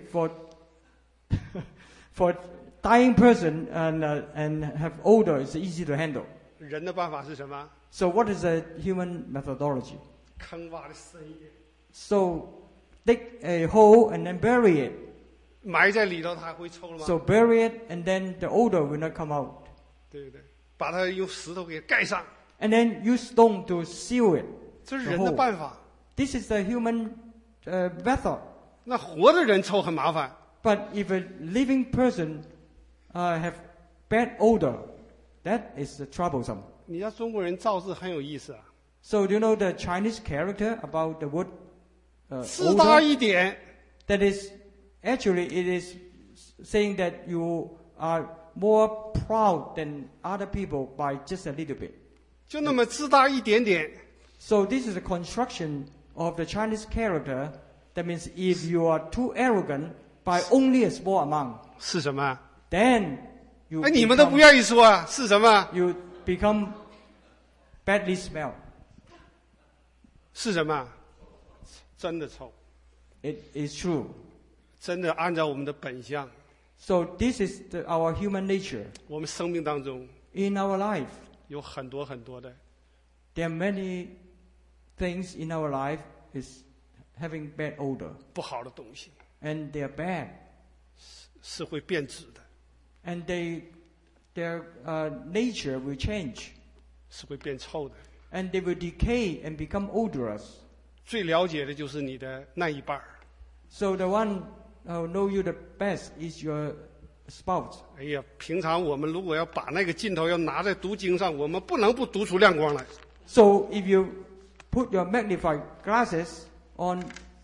for dying person and have odor, it's easy to handle. 人的办法是什么？ So what is the human methodology? 坑挖的深一点， So dig a hole and then bury it. 埋在里头，它还会臭了吗？ So bury it and then the odor will not come out. 对不对？把它用石头给盖上， And then use stone to seal it. 这是人的办法。 This is the human method. 那活的人臭很麻烦， But if a living person have bad odor, that is troublesome. 你要中国人造字很有意思啊， So do you know the Chinese character about the word 自大 odor? 一点， That is, actually it is saying that you are more proud than other people by just a little bit. 就那么自大一点点， So this is a construction of the Chinese character. That means if you are too arrogant by only a small amount, 是什么？ then you 哎，你们都不 become, 愿意说啊，是什么？ you become badly smelled. 是什么？真的臭， It is true. 真的按照我们的本相， So this is our human nature. 我们生命当中 In our life, 有很多很多的 there are many things in our life is having bad odor. 不好的东西， And they are bad. 是会变质的， And their nature will change. 是会变臭的。 And they will decay and become odorous. 最了解的就是你的那一半儿。 So the one who know you the best is your spouse. 哎呀，平常我们如果要把那个镜头要拿在读经上，我们不能不读出亮光来。 So if you put your magnified glasses on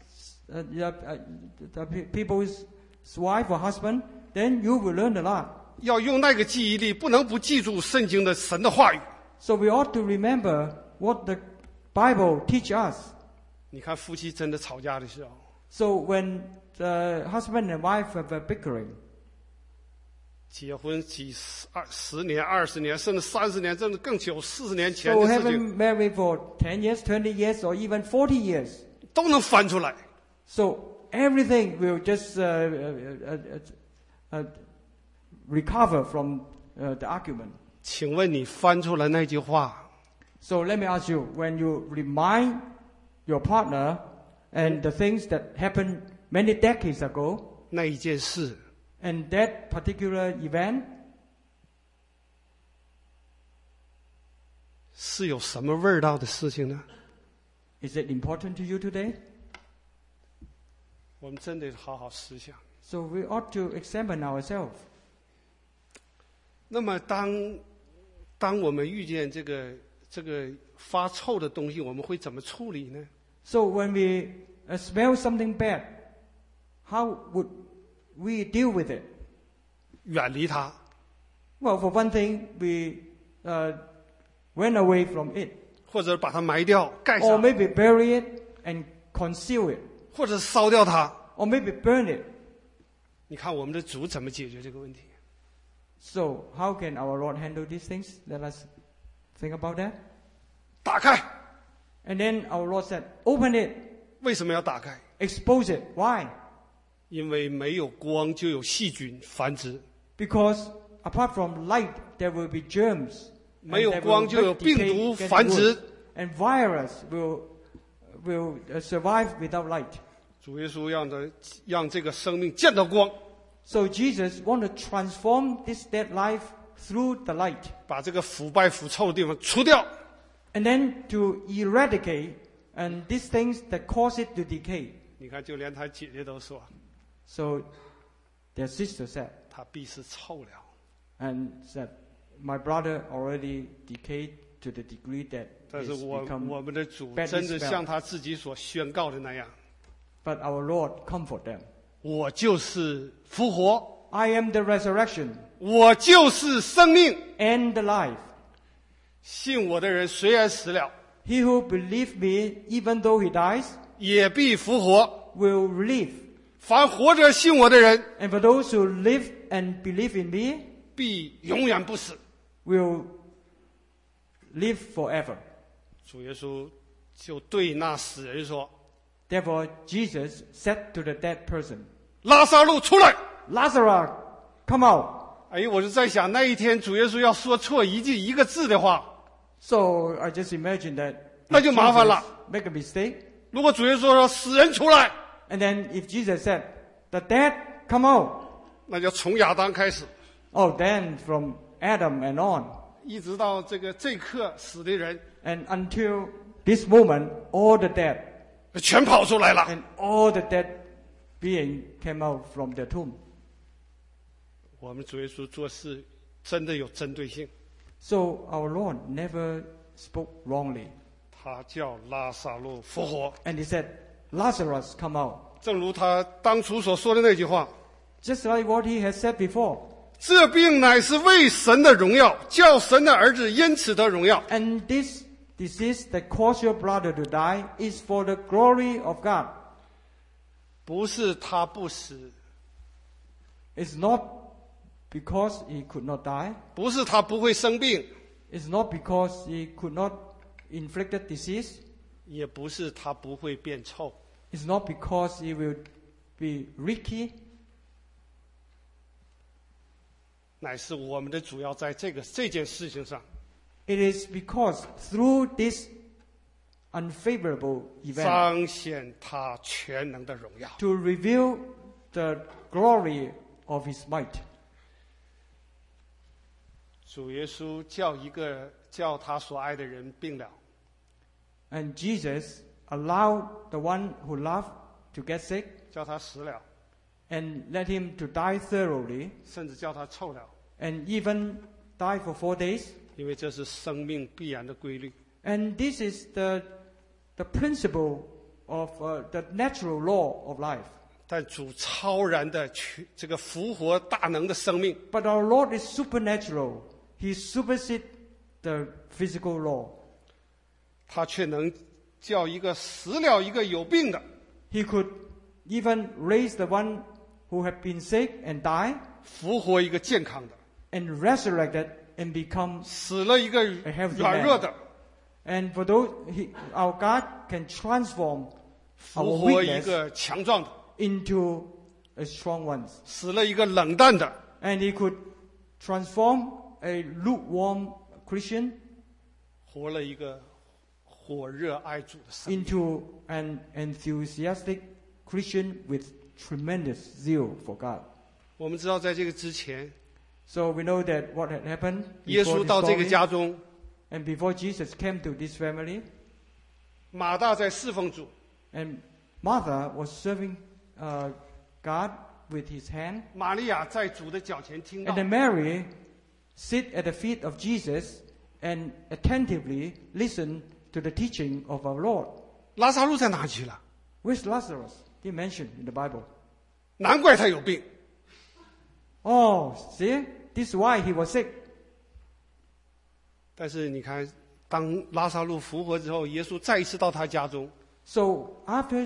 the people's wife or husband, then you will learn a lot. 要用那个记忆力，不能不记住圣经的神的话语。 So we ought to remember what the Bible teach us. 你看夫妻真的吵架的时候， So when the husband and wife have a bickering, 结婚10年、20年，甚至30年，甚至更久40年前 so 的事情， having married for 10 years, 20 years, or even 40 years, 都能翻出来。 so everything will just recover from the argument. 请问你翻出来那句话， So let me ask you, when you remind your partner and the things that happened many decades ago, 那一件事 and that particular event, 是有什么味道的事情呢？ is it important to you today? 我们真得好好思想。 So we ought to examine ourselves. 那么当我们遇见这个发臭的东西，我们会怎么处理呢？ So when we smell something bad, how would we deal with it? 远离它， Well, for one thing, we went away from it. 或者把它埋掉、盖 Or 上， maybe bury it and conceal it. 或者烧掉它。 Or maybe burn it. 你看我们的主怎么解决这个问题？ So how can our Lord handle these things? Let us think about that. 打开。 And then our Lord said, open it, 为什么要打开？ expose it. Why? 因为没有光就有细菌繁殖， Because apart from light, there will be germs. And 没有 there 光 will 就有 decay 病毒 get 繁殖。 worse. And virus will survive without light. 主耶稣让这个生命见到光， So Jesus want to transform this dead life through the light. 把这个腐败腐臭的地方除掉。 And then to eradicate and these things that cause it to decay. 你看，就连他姐姐都说， So their sister said, 他必是臭了。 and said, my brother already decayed to the degree that 但是 it's 我 become. 们的主 badly 真的 smelled. 像他自己所宣告的那样， But our Lord comfort them. 我就是复活， I am the resurrection 我就是生命。 and the life. 信我的人虽然死了， He who believes me, even though he dies, 也必复活。 will live. 凡活着信我的人， And for those who live and believe in me, 必永远不死。 will live forever. 主耶稣就对那死人说 Therefore, Jesus said to the dead person, 拉撒路出来。 Lazarus, come out. 哎，我就在想，那一天主耶稣要说错一个字的话， So I just imagine that 那就麻烦了。 Jesus make a mistake. 如果主耶稣说死人出来， And then if Jesus said, the dead, come out. 那就从亚当开始， Oh, then from Adam and on. 一直到这刻死的人 And until this moment, all the dead 全跑出来了。 and all the dead being came out from the tomb. 我们主耶稣做事真的有针对性， So our Lord never spoke wrongly. 他叫拉撒路复活， And he said, Lazarus, come out. 正如他当初所说的那句话： Just like what he has said before. 这病乃是为神的荣耀，叫神的儿子因此得荣耀。 And this disease that caused your brother to die is for the glory of God. 不是他不死， It's not because he could not die. 不是他不会生病， It's not because he could not inflict the disease. 也不是他不会变臭， It's not because he will be reeky. 乃是我们的主要在这件事情上 It is because through this unfavorable event 彰显他全能的荣耀。 to reveal the glory of his might. 主耶稣叫他所爱的人病了， And Jesus allowed the one who loved to get sick 叫他死了， and let him to die thoroughly 甚至叫他臭了， and even die for 4 days. 因为这是生命必然的规律。 And this is the principle of the natural law of life. 但主超然的这个复活大能的生命， But our Lord is supernatural. He supersedes the physical law. 他却能叫一个死了一个有病的， He could even raise the one who had been sick and die 复活一个健康的， and resurrected and become 死了一个 a healthy 软弱 man. 的， And for those, our God can transform 复 our 活一 weakness 个强壮的， into a strong one. 死了一个冷淡的， And He could transform a lukewarm Christian 活了一个火热爱主的生命。 into an enthusiastic Christian with tremendous zeal for God. 我们知道，在这个之前， So we know that what had happened 耶 before 稣 this 到这个 story, 家中， and before Jesus came to this family, 马大在侍奉主， and Martha was serving God with his hand, 玛利亚在主的脚前听 and 到， then Mary sit at the feet of Jesus and attentively listen to the teaching of our Lord. 拉撒路在哪去了？ Where's Lazarus? He mentioned in the Bible. 难怪他有病。 Oh, see, this is why he was sick. 但是你看，当拉撒路复活之后，耶稣再一次到他家中， So after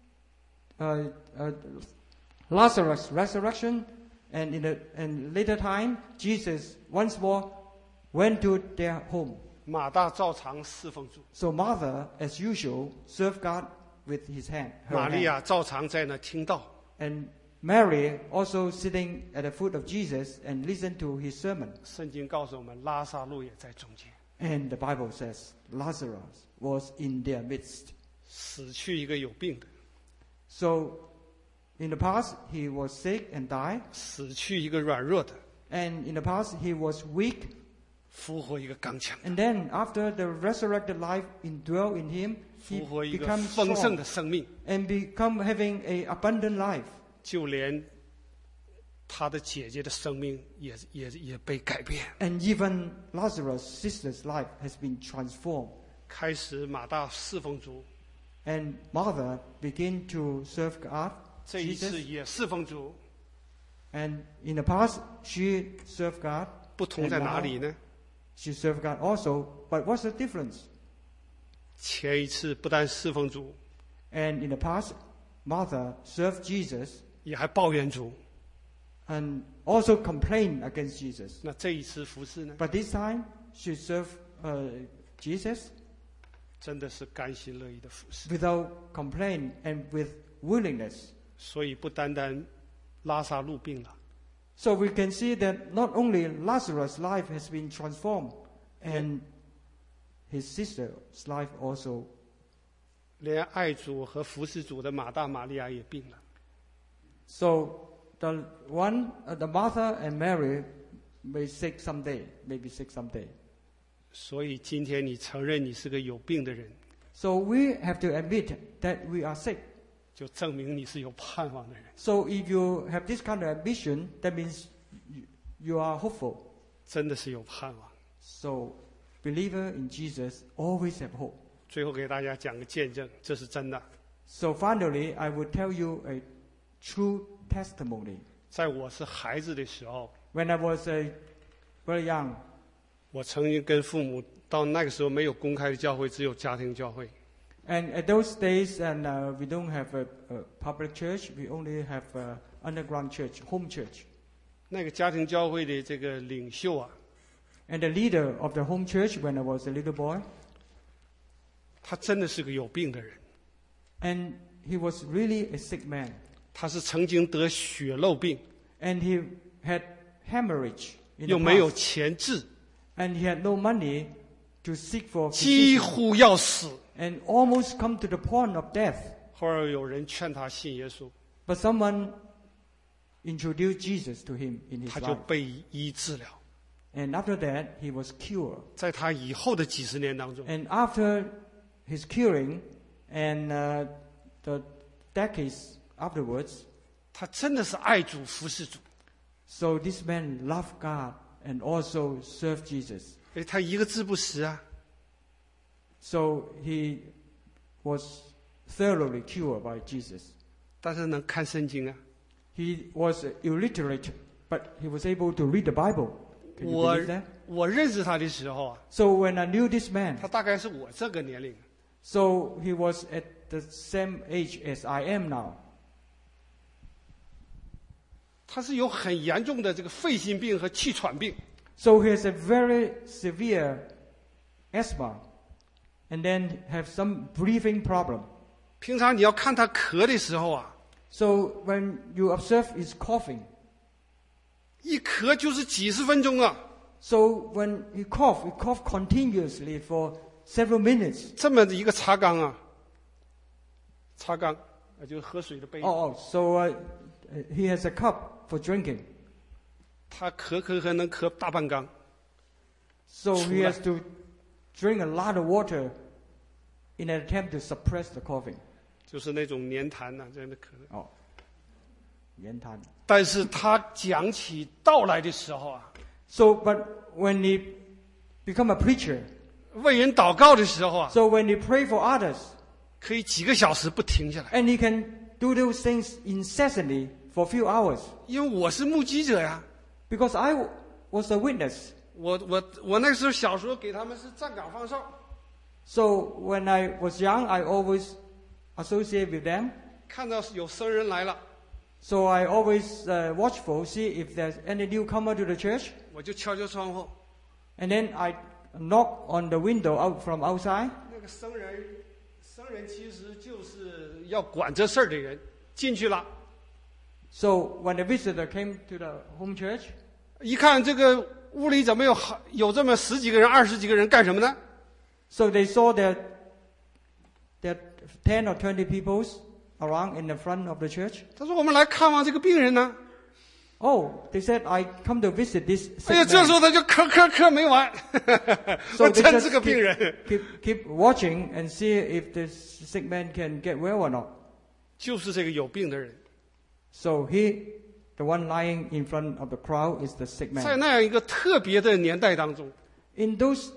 Lazarus' resurrection, and in later time, Jesus once more went to their home. 马大照常侍奉主， So Martha, as usual, served God with his hand. her 玛利 hand. 亚照常在那听道。 And Mary also sitting at the foot of Jesus and listened to his sermon. 圣经告诉我们，拉撒路也在中间， And the Bible says Lazarus was in their midst. 死去一个有病的， So in the past he was sick and died. 死去一个软弱的， And in the past he was weak. 复活一个刚强的， And then after the resurrected life indwelt in him, 复 he 活一个 becomes 丰盛 strong 的生命。 and become having a abundant life. 就连他的姐姐的生命也被改变。 And even Lazarus' sister's life has been transformed. 开始马大侍奉主， And Martha began to serve God. 这一次 Jesus. 也侍奉主， And in the past, she served God. 不同 And 在哪 now 里呢？ she served God also. But what's the difference? 前一次不但侍奉主， And in the past, Martha served Jesus 也还抱怨主。 and also complained against Jesus. 那这一次服侍呢， But this time, she served Jesus 真的是甘心乐意的服侍。 without complaint and with willingness. 所以不单单拉撒路病了， So we can see that not only Lazarus' life has been transformed, and his sister's life also. 连爱主和服侍主的马大、玛利亚也病了。 So the Martha and Mary may sick someday, maybe sick someday. 所以今天你承认你是个有病的人， So we have to admit that we are sick. 就证明你是有盼望的人。 So if you have this kind of ambition, that means you are hopeful. 真的是有盼望。 So believer in Jesus always have hope. 最后给大家讲个见证，这是真的。 So finally, I will tell you a true testimony. 在我是孩子的时候， When I was very young, 我曾经跟父母到那个时候没有公开的教会，只有家庭教会。 and at those days, and we don't have a public church. We only have underground church, home church. 那个家庭教会的这个领袖啊， And the leader of the home church, when I was a little boy, 他真的是个有病的人。 and he was really a sick man, 他是曾经得血漏病， and he had hemorrhage in 又 the 没有 past, 钱治， and he had no money to seek for 几 physician, 乎要死。 and almost come to the point of death. 后来有人劝他信耶稣， But someone introduced Jesus to him in his 他就 life, 被医治了。 and after that, he was cured. 在他以后的几十年当中， And after his curing, and the decades afterwards, 他真的是爱主服侍主。 so this man loved God and also served Jesus. 哎，他一个字不识啊， So he was thoroughly cured by Jesus. 但是能看圣经啊。 He was illiterate, but he was able to read the Bible. Can you 我 believe that? 我认识他的时候啊， So when I knew this man, 他大概是我这个年龄， so he was at the same age as I am now. 他是有很严重的这个肺心病和气喘病。 So he has a very severe asthma, and then have some breathing problem. 平常你要看他咳的时候啊， So when you observe his coughing, 一咳就是几十分钟啊， so when he cough continuously for several minutes. 这么一个茶缸啊，茶缸，就是喝水的杯。 So he has a cup for drinking. 他咳能咳大半缸， So 出 he 来。 has to drink a lot of water in an attempt to suppress the coughing. 就是那种黏痰呐、这样的咳。 言谈. 但是他讲起道来的时候啊， So, but when he become a preacher, 为人祷告的时候啊， so when he pray for others, 可以几个小时不停下来。 and he can do those things incessantly for a few hours. 因为我是目击者呀， Because I was a witness. 我那时候小时候给他们是站岗放哨， So when I was young, I always associate with them. 看到有生人来了， So I always watchful, see if there's any newcomer to the church. 我就敲窗户。 And then I knock on the window out from outside. 那个生人其实就是要管这事儿的人，进去了， So when the visitor came to the home church, 一看这个屋里怎么有这么10几个人、20几个人干什么呢？ so they saw that 10 or 20 people around in the front of the church. 他说我们来看望这个病人呢。 Oh, they said, I come to visit this 哎呀， sick 这时 man. 候他就咳没完， So 我 they 真 just 是个病人。 keep watching and see if this sick man can get well or not. 就是这个有病的人， So the one lying in front of the crowd is the sick 在 man. 那样一个特别的年代当中， In those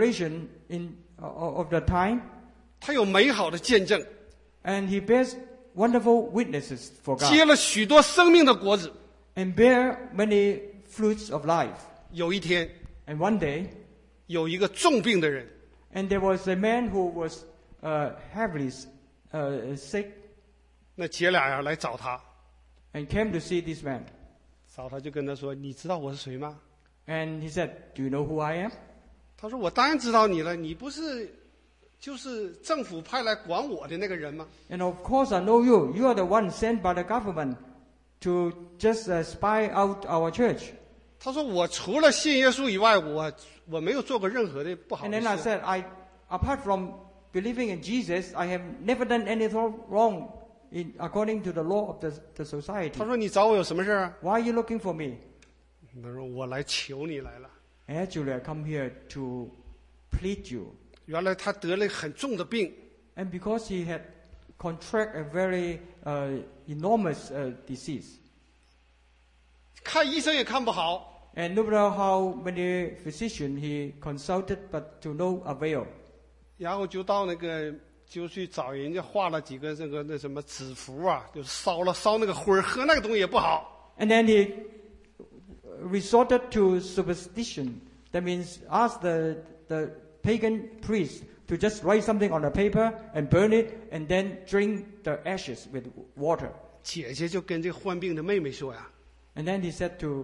generation of the time, 他有美好的见证， and he bears wonderful witnesses for 结 God 了许多生命的果子。 and bear many fruits of life. 有一天， And one day, 有一个重病的人， and there was a man who was heavily sick 那姐俩呀来找他， and came to see this man. 找他就跟他说：“你知道我是谁吗 And he said, "Do you know who I am?" ？” 他说：“我当然知道你了，你不是就是政府派来管我的那个人吗？ And of course I know you. You are the one sent by the government to just spy out our church. 他说：“我除了信耶稣以外，我没有做过任何的不好 And 的 then I 事。 said, apart from believing in Jesus, I have never done anything wrong according to the law of the society. 他说：“你找我有什么事啊 Why are you looking for me?" 他说：“我来求你来了。 Actually, I come here to plead you. 原来他得了很重的病， And because he had contract a very enormous disease. 看医生也看不好， And no matter how many physicians he consulted, but to no avail. 然后就到就去找人家画了几个那什么纸符啊，就是烧那个灰儿，喝那个东西也不好。 And then he resorted to superstition. That means ask the pagan priest to just write something on a paper and burn it and then drink the ashes with water. 姐姐就跟这患病的妹妹说呀 And then he said to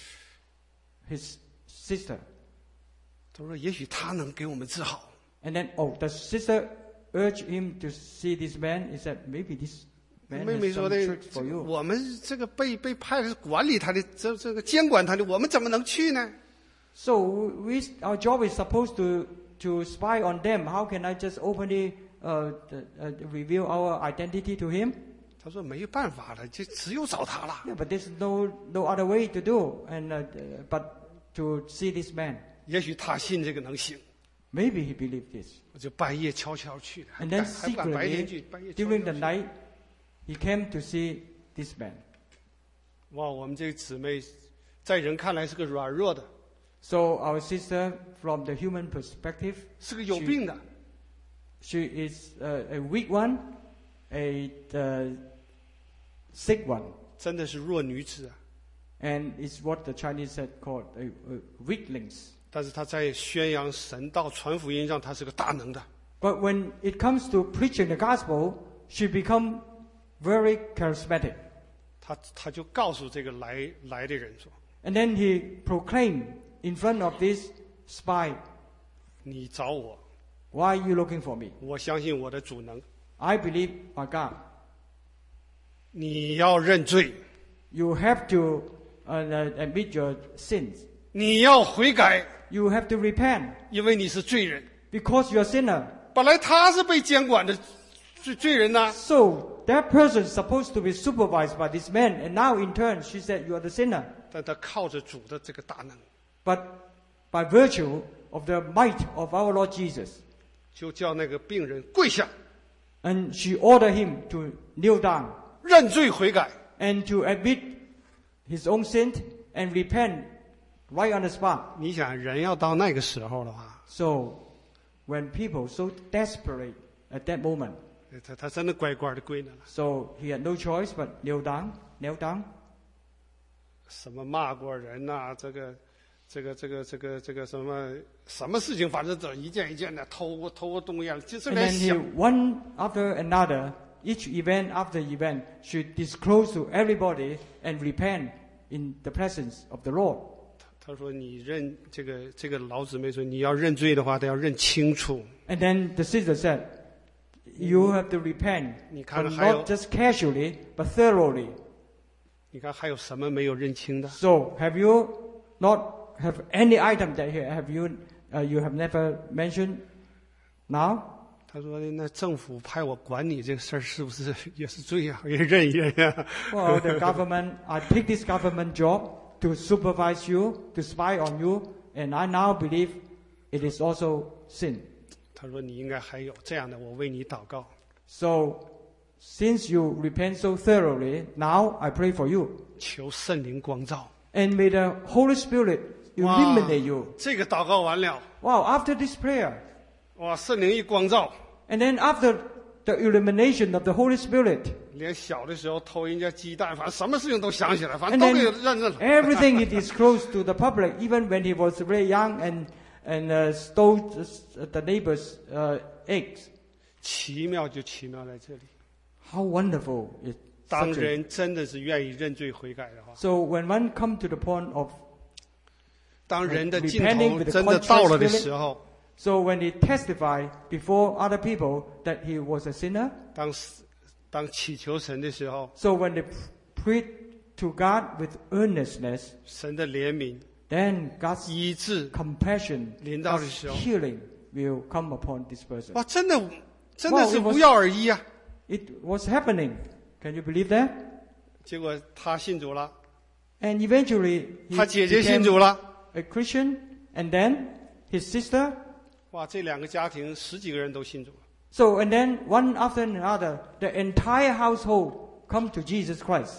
his sister. 他说：“也许他能给我们治好。 And then, the sister urged him to see this man. He said, maybe this ”man 妹妹 has 说 some 的 tricks for：“ you. 我们这个被派是管理他的，这个监管他的，我们怎么能去呢？ So our job is supposed to spy on them. How can I just openly reveal our identity to him? 他说：“没有办法了，就只有找他了。 Yeah, but there's no other way to do, and but to see this man. 也许他信这个能行。 Maybe he believed this. 我就半夜悄悄去的，还 And 不 then 敢还不敢白天去， secretly, 半夜悄悄 during the 去 night, he came to see this man. 哇，我们这个姊妹，在人看来是个软弱的， So our sister, from the human perspective, 是个有病的。 she is a weak one, a sick one, 真的是弱女子啊！ and it's what the Chinese had called a weaklings. 但是她在宣扬神道、传福音上，她是个大能的。 But when it comes to preaching the gospel, she become very charismatic. 她就告诉这个来的人说 And then he proclaimed in front of this spy, 你找我， "Why are you looking for me? 我相信我的主能。 I believe my God. 你要认罪， You have to admit your sins. 你要悔改， You have to repent 因为你是罪人。 because you're a sinner." 本来他是被监管的罪人呐、 So that person is supposed to be supervised by this man, and now in turn she said, "You are the sinner." 但他靠着主的这个大能， But by virtue of the might of our Lord Jesus, 就叫那个病人跪下， and she ordered him to kneel down 认罪悔改。 and to admit his own sin and repent right on the spot. 你想，人要到那个时候的话， So when people so desperate at that moment, 他真的乖乖的跪那了。 so he had no choice but kneel down. 什么骂过人呐、这个什么事情，反正这一件一件的偷过东西，就是 And 连 then he, 想 one after another, each event after event, should disclose to everybody and repent in the presence of the Lord. 他说你认这个老姊妹说你要认罪的话，得要认清楚。 And then the sister said, "You have to repent, 你看 but 还有 not just casually, but thoroughly." 你看还有什么没有认清的？ So have you not have any item that you have never mentioned now? 他说那政府派我管你这个事儿，是不是也是罪呀、也认一认呀、 Well, the government, I take this government job to supervise you, to spy on you, and I now believe it is also sin. 他说你应该还有这样的，我为你祷告。 So, since you repent so thoroughly, now I pray for you. 求圣灵光照。 And may the Holy Spirit 哇 illuminate you. 这个祷告完了， Wow, after this prayer, 哇，圣灵一光照， and then after the illumination of the Holy Spirit. 连小的时候偷人家鸡蛋，反正什么事情都想起来，反 And 正都给 then 认了。 everything it is close to the public, even when he was very young and stole the neighbor's eggs. 奇妙就奇妙在这里。 How wonderful is 当 such a... 人真的是愿意认罪悔改的话， So when one come to the point of... 当人的尽 repenting 头 with the 真的到了的 contrite 时候， So when he testified before other people that he was a sinner, 当祈求神的时候， so when they prayed to God with earnestness, 神的怜悯、 then God's 医治， compassion, 临到的 God's 时候， healing will come upon this person. 哇，真的是 Wow, it was- 无药而医啊！ It was happening. Can you believe that? 结果他信主了， And eventually 他 he 姐姐信 became 主了， a Christian, and then his sister. 哇，这两个家庭10几个人都信主了。 So and then one after another, the entire household come to Jesus Christ.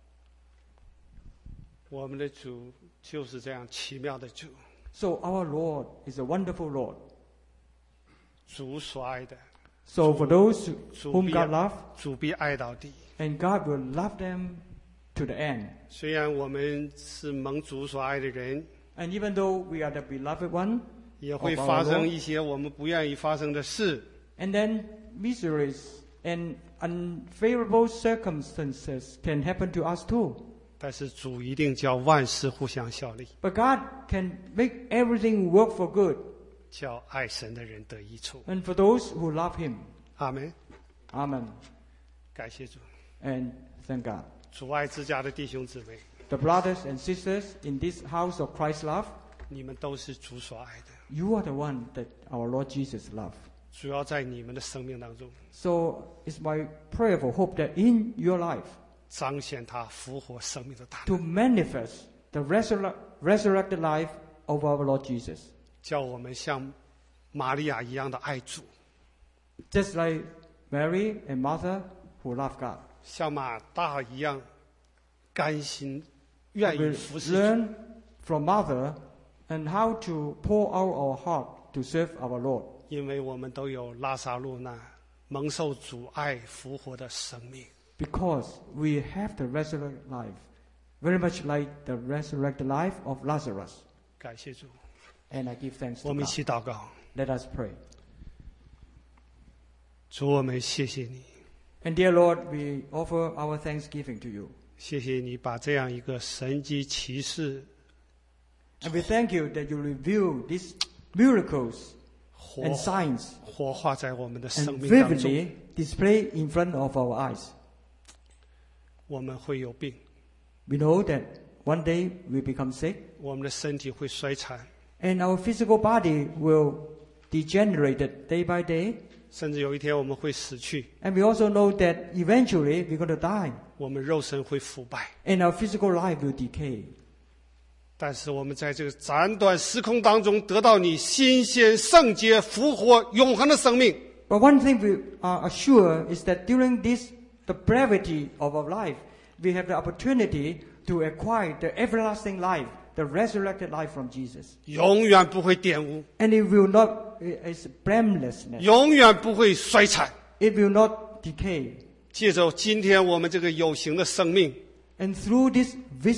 我们的主就是这样奇妙的主， So our Lord is a wonderful Lord. 主所爱的， So for those 主 whom 必 God loves, 主必爱到底。 and God will love them to the end. 虽然我们是蒙主所爱的人， And even though we are the beloved one, 也会 of our 发生 Lord 一些我们不愿意发生的事。 and then miseries and unfavorable circumstances can happen to us too. 但是主一定叫万事互相效力， But God can make everything work for good, 叫爱神的人得益处。 and for those who love Him. 阿门。 Amen. 感谢主， And thank God. 主爱之家的弟兄姊妹， The brothers and sisters in this house of Christ's love, 你们都是主所爱的， you are the one that our Lord Jesus loved. 主要在你们的生命当中 So it's my prayerful hope that in your life, 彰显他复活生命的大 to 能， manifest the resurrected life of our Lord Jesus. 叫我们像玛利亚一样的爱主， Just like Mary and Martha who love God. 像马大一样甘心愿意 We 服侍主。 learn from Mother and how to pour out our heart to serve our Lord. 因为我们都有拉撒路那蒙受主爱复活的生命。 Because we have the resurrected life, very much like the resurrected life of Lazarus. 感谢主， And I give thanks 我 to 们一 God. 起祷告。 Let us pray. 主，我们谢谢你， And dear Lord, we offer our thanksgiving to you. 谢谢你把这样一个神迹奇事 And we thank you that you reveal these miracles 活 and signs 活化在我们的生 and 命当中。 vividly display in front of our eyes. 我们会有病， We know that one day we become sick 我们的身体会衰残， and our physical body will degenerate day by day. 甚至有一天我们会死去， And we also know that eventually we're going to die 我们肉身会腐败。 and our physical life will decay. 但是我们在这个斩短时空当中得到你新鲜、圣洁、复活、永恒的生命。 But one thing we are assured is that during this, the brevity of our life, we have the opportunity to acquire the everlasting life, the resurrected life from Jesus. 永远不会玷污， And it will not, it's blamelessness. 永远不会衰残。 It will not decay. 借着今天我们这个有形的生命， And through this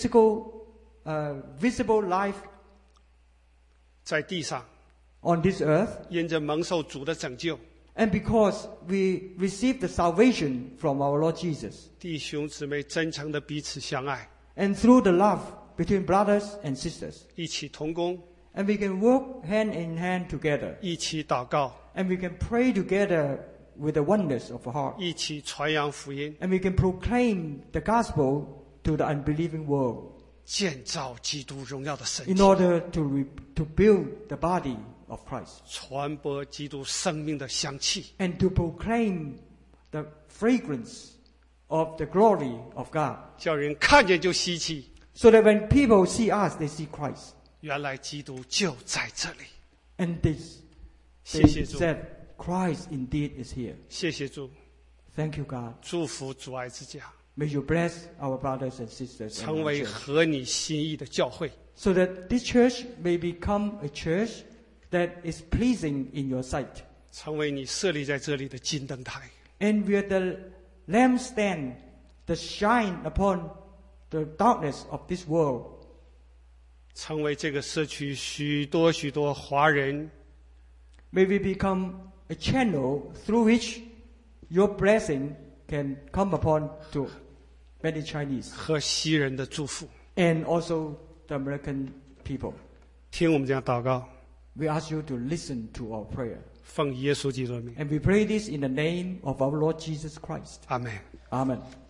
visible life 在地上， on this earth, 因着蒙受主的拯救， and because we receive the salvation from our Lord Jesus, 弟兄姊妹真诚的彼此相爱， and through the love between brothers and sisters, 一起同工， and we can work hand in hand together, 一起祷告， and we can pray together with the oneness of our heart, 一起传扬福音， and we can proclaim the gospel to the unbelieving world 建造基督荣耀的身 in 体， order to build the body of Christ, 传播基督生命的香气。 and to proclaim the fragrance of the glory of God, 叫人看见就稀奇， so that when people see us, they see Christ. 原来基督就在这里。 And this, 谢 they 谢主， said, Christ indeed is here. 谢谢主， Thank you, God. 祝福主爱之家， May you bless our brothers and sisters, and 成 our 为 church, 合你心意的教会， so that this church may become a church that is pleasing in your sight, 成为你设立在这里的金灯台， And we are the lampstand that shine upon the darkness of this world. 成为这个社区许多许多华人 May we become a channel through which your blessing can come upon to many Chinese 和西人的祝福。 and also the American people. 听我们这样祷告， We ask you to listen to our prayer. 奉耶稣基督的名， And we pray this in the name of our Lord Jesus Christ. 阿门。 Amen.